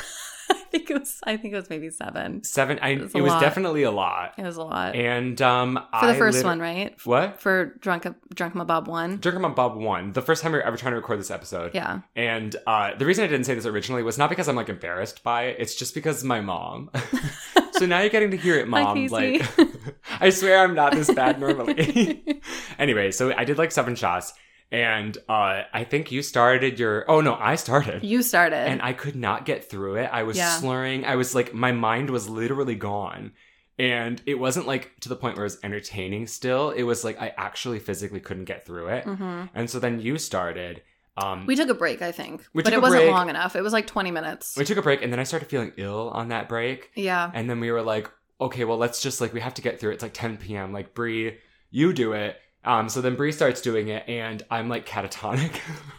I think it was maybe 7. 7. a It was lot. definitely a lot. It was a lot. And For the first one, right? What? For Drunk Mabob 1. Drunk on Bob 1. The first time we were ever trying to record this episode. Yeah. And the reason I didn't say this originally was not because I'm like embarrassed by it. It's just because my mom. So now you're getting to hear it, Mom. Casey. Like, I swear I'm not this bad normally. Anyway, so I did like 7 shots. And I think you started your... Oh, no, I started. You started. And I could not get through it. I was Yeah. slurring. I was like, my mind was literally gone. And it wasn't like to the point where it was entertaining still. It was like I actually physically couldn't get through it. And so then you started. We took a break, I think. We but took it a wasn't break. long enough. It was like 20 minutes. We took a break, and then I started feeling ill on that break. Yeah. And then we were like, okay, well, let's just like, we have to get through it. It's like 10 p.m. Like, Bree, you do it. So then Bree starts doing it, and I'm like catatonic.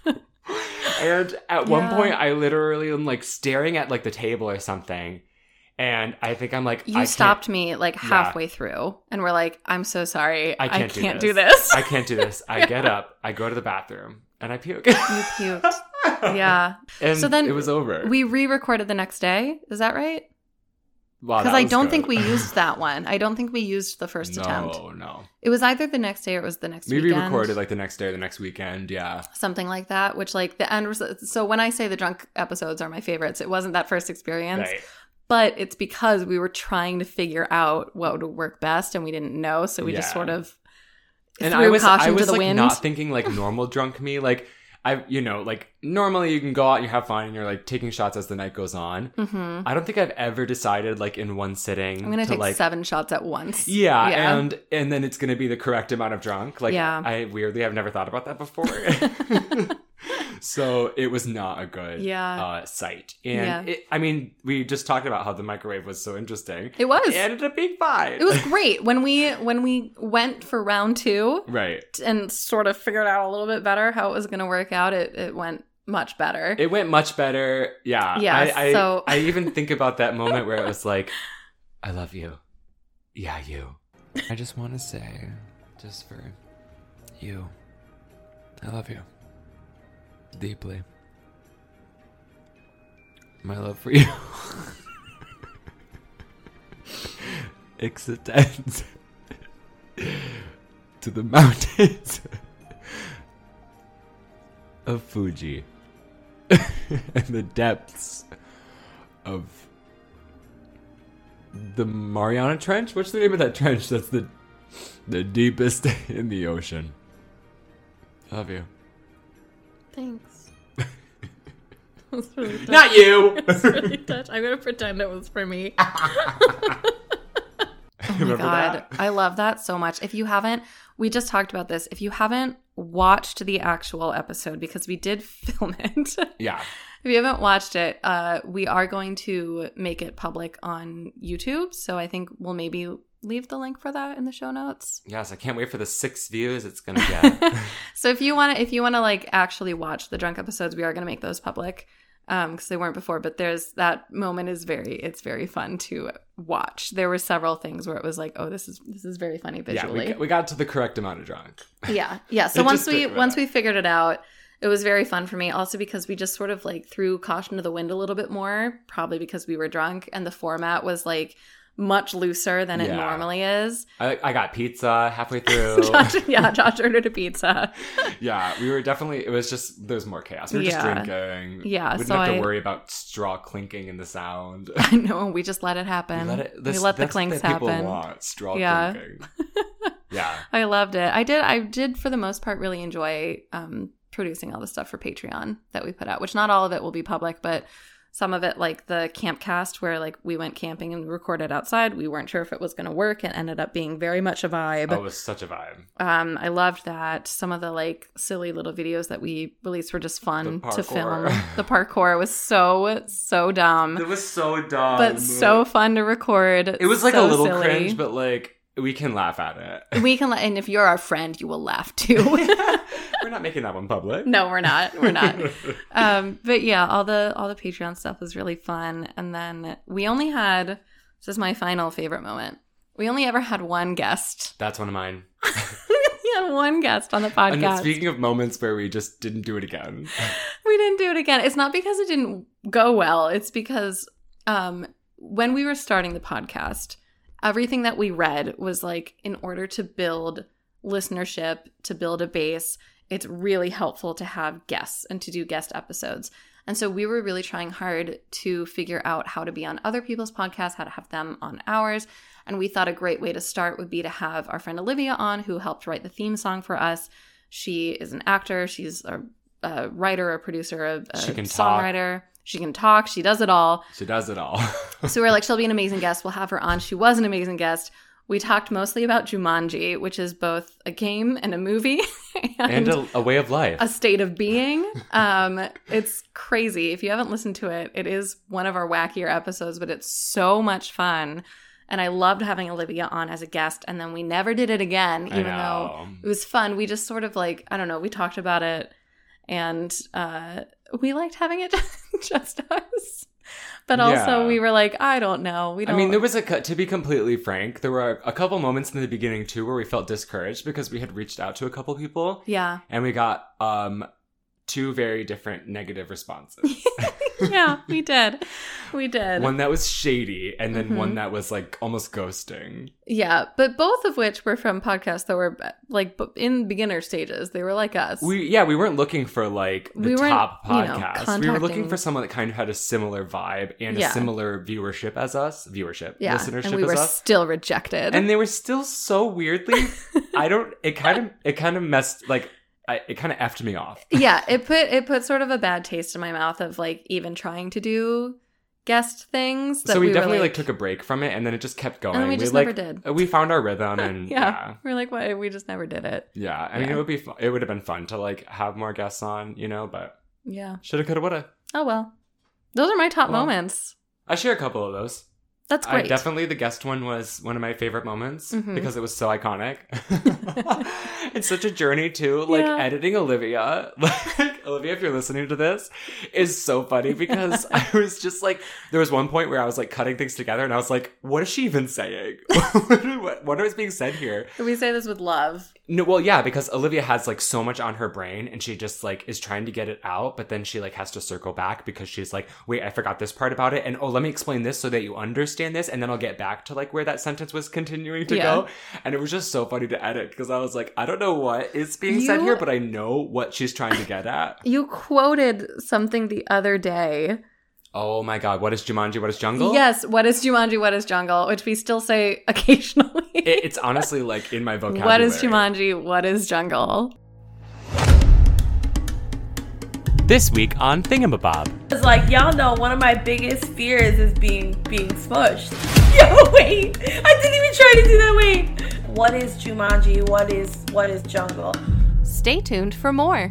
And at one point, I literally am like staring at like the table or something. And I think I'm like, You stopped me like halfway through and were like, I'm so sorry. I can't do this. I can't do this. I get up, I go to the bathroom, and I puke. You puked. Yeah. And So then it was over. We re-recorded the next day. Is that right? Wow, Because that I was don't good. think we used that one. I don't think we used the first attempt. No. It was either the next day or it was the next We weekend. re-recorded like the next day or the next weekend, yeah. Something like that, which like the end was... So when I say the drunk episodes are my favorites, it wasn't that first experience. Right. But it's because we were trying to figure out what would work best and we didn't know. So we just Yeah. sort of And threw I was caution to the like wind. not thinking like normal drunk me. Like like normally you can go out and you have fun and you're like taking shots as the night goes on. Mm-hmm. I don't think I've ever decided like in one sitting. I'm going to take like 7 shots at once. Yeah. And then it's going to be the correct amount of drunk. Like I weirdly have never thought about that before. So it was not a good sight. And we just talked about how the microwave was so interesting. It was. It ended up being fine. It was great. When we went for round 2. Right. And sort of figured out a little bit better how it was going to work out, it went much better. It went much better. Yeah. Yeah. I even think about that moment where it was like, I love you. Yeah, you. I just want to say, just for you, I love you. Deeply. My love for you extends to the mountains of Fuji and the depths of the Mariana Trench. What's the name of that trench? That's the deepest in the ocean. I love you. Thanks. Really not you. It's really touched. I'm gonna pretend it was for me. Oh my God. I love that so much. If you haven't, we just talked about this. If you haven't watched the actual episode, because we did film it. Yeah. If you haven't watched it, we are going to make it public on YouTube. So I think we'll maybe leave the link for that in the show notes. Yes, I can't wait for the 6 views it's gonna get. So if you want to like actually watch the drunk episodes, we are gonna make those public. Because they weren't before, but there's that moment it's very fun to watch. There were several things where it was like, oh, this is very funny visually. Yeah, we got to the correct amount of drunk. Yeah. So once we figured it out, it was very fun for me. Also because we just sort of like threw caution to the wind a little bit more, probably because we were drunk, and the format was like much looser than it normally is. I got pizza halfway through. Josh ordered a pizza. Yeah, we were definitely, it was just, there's more chaos. We were just drinking. Yeah, we didn't have to worry about straw clinking in the sound. I know, we just let it happen. We let the clinks happen. People want straw clinking. Yeah. I loved it. I did for the most part really enjoy producing all the stuff for Patreon that we put out, which not all of it will be public, but some of it, like the camp cast where like we went camping and recorded outside. We weren't sure if it was going to work. It ended up being very much a vibe. Oh, it was such a vibe. I loved that. Some of the like silly little videos that we released were just fun to film. The parkour was so dumb. It was so dumb. But so fun to record. It was like a little silly. Cringe, but like we can laugh at it. We can, and if you're our friend, you will laugh too. We're not making that one public. No, we're not. But yeah, all the Patreon stuff was really fun. And then we only had, this is my final favorite moment, we only ever had one guest. That's one of mine. We had one guest on the podcast. And speaking of moments where we just didn't do it again. We didn't do it again. It's not because it didn't go well. It's because when we were starting the podcast, everything that we read was like, in order to build listenership, to build a base, it's really helpful to have guests and to do guest episodes. And so we were really trying hard to figure out how to be on other people's podcasts, how to have them on ours. And we thought a great way to start would be to have our friend Olivia on, who helped write the theme song for us. She is an actor. She's a writer, a producer, a songwriter. She can talk. She does it all. So we're like, she'll be an amazing guest. We'll have her on. She was an amazing guest. We talked mostly about Jumanji, which is both a game and a movie. and a way of life. A state of being. It's crazy. If you haven't listened to it, it is one of our wackier episodes, but it's so much fun. And I loved having Olivia on as a guest. And then we never did it again, even though it was fun. We just sort of like, I don't know, we talked about it. And we liked having it just us. But also we were like, I don't know. We don't. I mean, there was to be completely frank, there were a couple moments in the beginning too where we felt discouraged because we had reached out to a couple people. Yeah. And we got 2 very different negative responses. Yeah, we did. One that was shady and then one that was like almost ghosting. Yeah, but both of which were from podcasts that were like in beginner stages. They were like us. We weren't looking for like the top podcast. We were looking for someone that kind of had a similar vibe and a similar viewership as us. Listenership as us. And we were still rejected. And they were still so weirdly, it kind of messed, like, it kind of effed me off. Yeah, it put sort of a bad taste in my mouth of like even trying to do guest things. So we definitely like took a break from it, and then it just kept going. And we just never did. We found our rhythm, and we're like, what? We just never did it. Yeah, I mean, it would have been fun to like have more guests on, you know, but shoulda, coulda, woulda. Oh well, those are my top moments. I share a couple of those. That's great. Definitely the guest one was one of my favorite moments because it was so iconic. It's such a journey too. Like editing Olivia, like Olivia, if you're listening to this, is so funny because I was just like, there was one point where I was like cutting things together and I was like, what is she even saying? what is being said here? We say this with love. No, well, yeah, because Olivia has like so much on her brain and she just like is trying to get it out, but then she like has to circle back because she's like, wait, I forgot this part about it. And let me explain this so that you understand this. And then I'll get back to like where that sentence was continuing to go. And it was just so funny to edit because I was like, I don't know what is being said here, but I know what she's trying to get at. You quoted something the other day. Oh my God. What is Jumanji? What is Jungle? Yes. What is Jumanji? What is Jungle? Which we still say occasionally. It's honestly like in my vocabulary. What is Jumanji? What is Jungle? This week on Thingamabob. It's like, y'all know one of my biggest fears is being smushed. Yo, wait. I didn't even try to do that. Wait. What is Jumanji? What is Jungle? Stay tuned for more.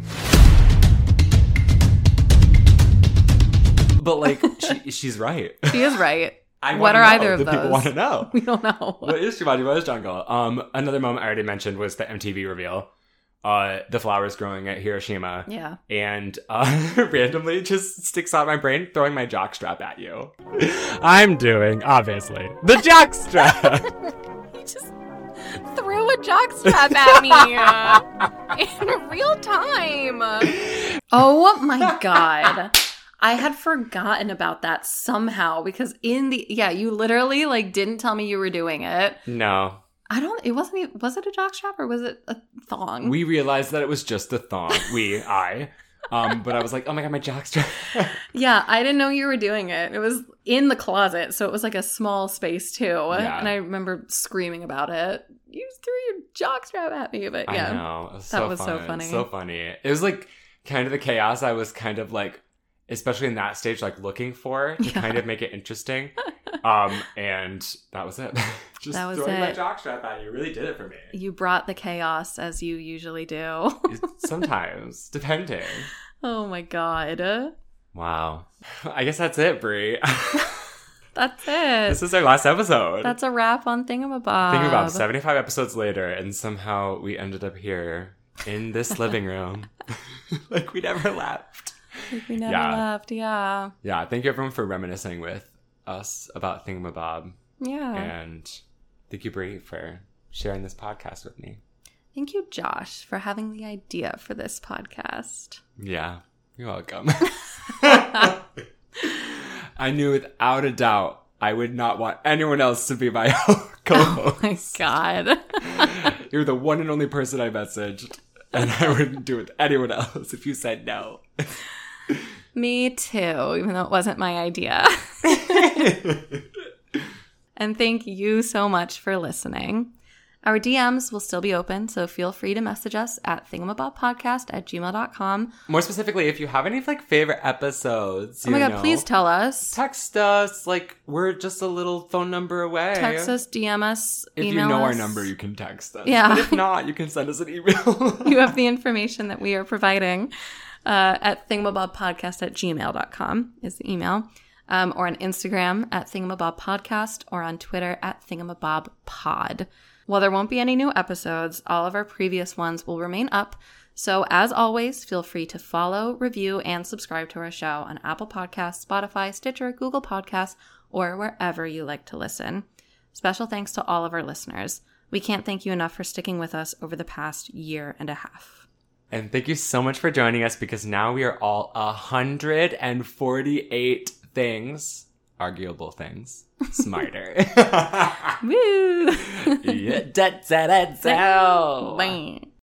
But like, she's right. She is right. What are either of those? People want to know. We don't know. What is Jumanji? What is Jungle? Another moment I already mentioned was the MTV reveal. The flowers growing at Hiroshima. Yeah. And randomly just sticks out my brain, throwing my jockstrap at you. I'm doing, obviously, the jockstrap. He just threw a jockstrap at me in real time. Oh my God. I had forgotten about that somehow because you literally like didn't tell me you were doing it. No. Was it a jockstrap or was it a thong? We realized that it was just a thong. But I was like, oh my God, my jockstrap. Yeah, I didn't know you were doing it. It was in the closet, so it was like a small space too. Yeah. And I remember screaming about it. You threw your jockstrap at me, but yeah. I know. It was that was so funny. So funny. It was like kind of the chaos I was kind of like, especially in that stage, like looking for to kind of make it interesting. And that was it. Just that was throwing it. my jockstrap at you really did it for me. You brought the chaos as you usually do. Sometimes, depending. Oh my God. Wow. I guess that's it, Brie. That's it. This is our last episode. That's a wrap on Thingamabob. Thingamabob, 75 episodes later, and somehow we ended up here in this living room. Like we never left. Like we never left, yeah. Yeah, thank you everyone for reminiscing with us about Thingamabob. Yeah. And thank you, Brie, for sharing this podcast with me. Thank you, Josh, for having the idea for this podcast. Yeah, you're welcome. I knew without a doubt I would not want anyone else to be my co-host. Oh my God. You're the one and only person I messaged, and I wouldn't do it with anyone else if you said no. Me too, even though it wasn't my idea. And thank you so much for listening. Our DMs will still be open, so feel free to message us at thingamabobpodcast@gmail.com. More specifically, if you have any like favorite episodes, oh my God, please tell us. Text us. Like, we're just a little phone number away. Text us, DM us, email us. If you know our number, you can text us. Yeah. But if not, you can send us an email. You have the information that we are providing at thingamabobpodcast@gmail.com is the email. Or on Instagram at thingamabobpodcast or on Twitter at thingamabobpod. While there won't be any new episodes, all of our previous ones will remain up. So as always, feel free to follow, review, and subscribe to our show on Apple Podcasts, Spotify, Stitcher, Google Podcasts, or wherever you like to listen. Special thanks to all of our listeners. We can't thank you enough for sticking with us over the past year and a half. And thank you so much for joining us because now we are all 148 things, arguable things, smarter. Woo! Yeah, da, da, da, da. Bang.